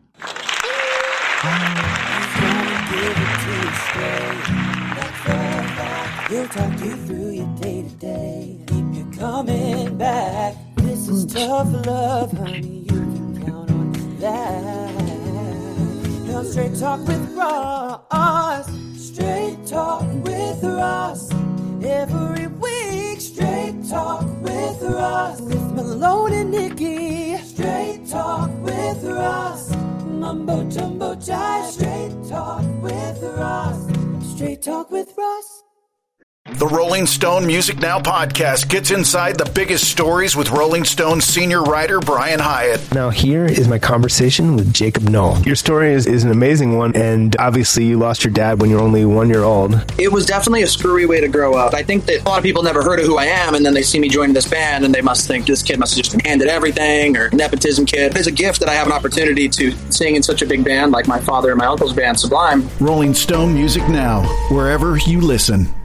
S15: He'll talk you through your day to day. Keep you coming back. This is tough love, honey. You can count on that. Now straight talk with Ross. Straight talk with Ross. Every week, straight talk with Ross. With Malone and Nikki. Straight talk with Ross. Mumbo jumbo jive. Straight talk with Ross. Straight talk with Ross.
S8: The Rolling Stone Music Now podcast gets inside the biggest stories with Rolling Stone senior writer Brian Hyatt.
S16: Now here is my conversation with Jacob Knoll. Your story is, is an amazing one, and obviously you lost your dad when you were only one year old.
S17: It was definitely a screwy way to grow up. I think that a lot of people never heard of who I am, and then they see me joining this band, and they must think this kid must have just been handed everything, or nepotism kid. It's a gift that I have an opportunity to sing in such a big band like my father and my uncle's band, Sublime.
S8: Rolling Stone Music Now, wherever you listen.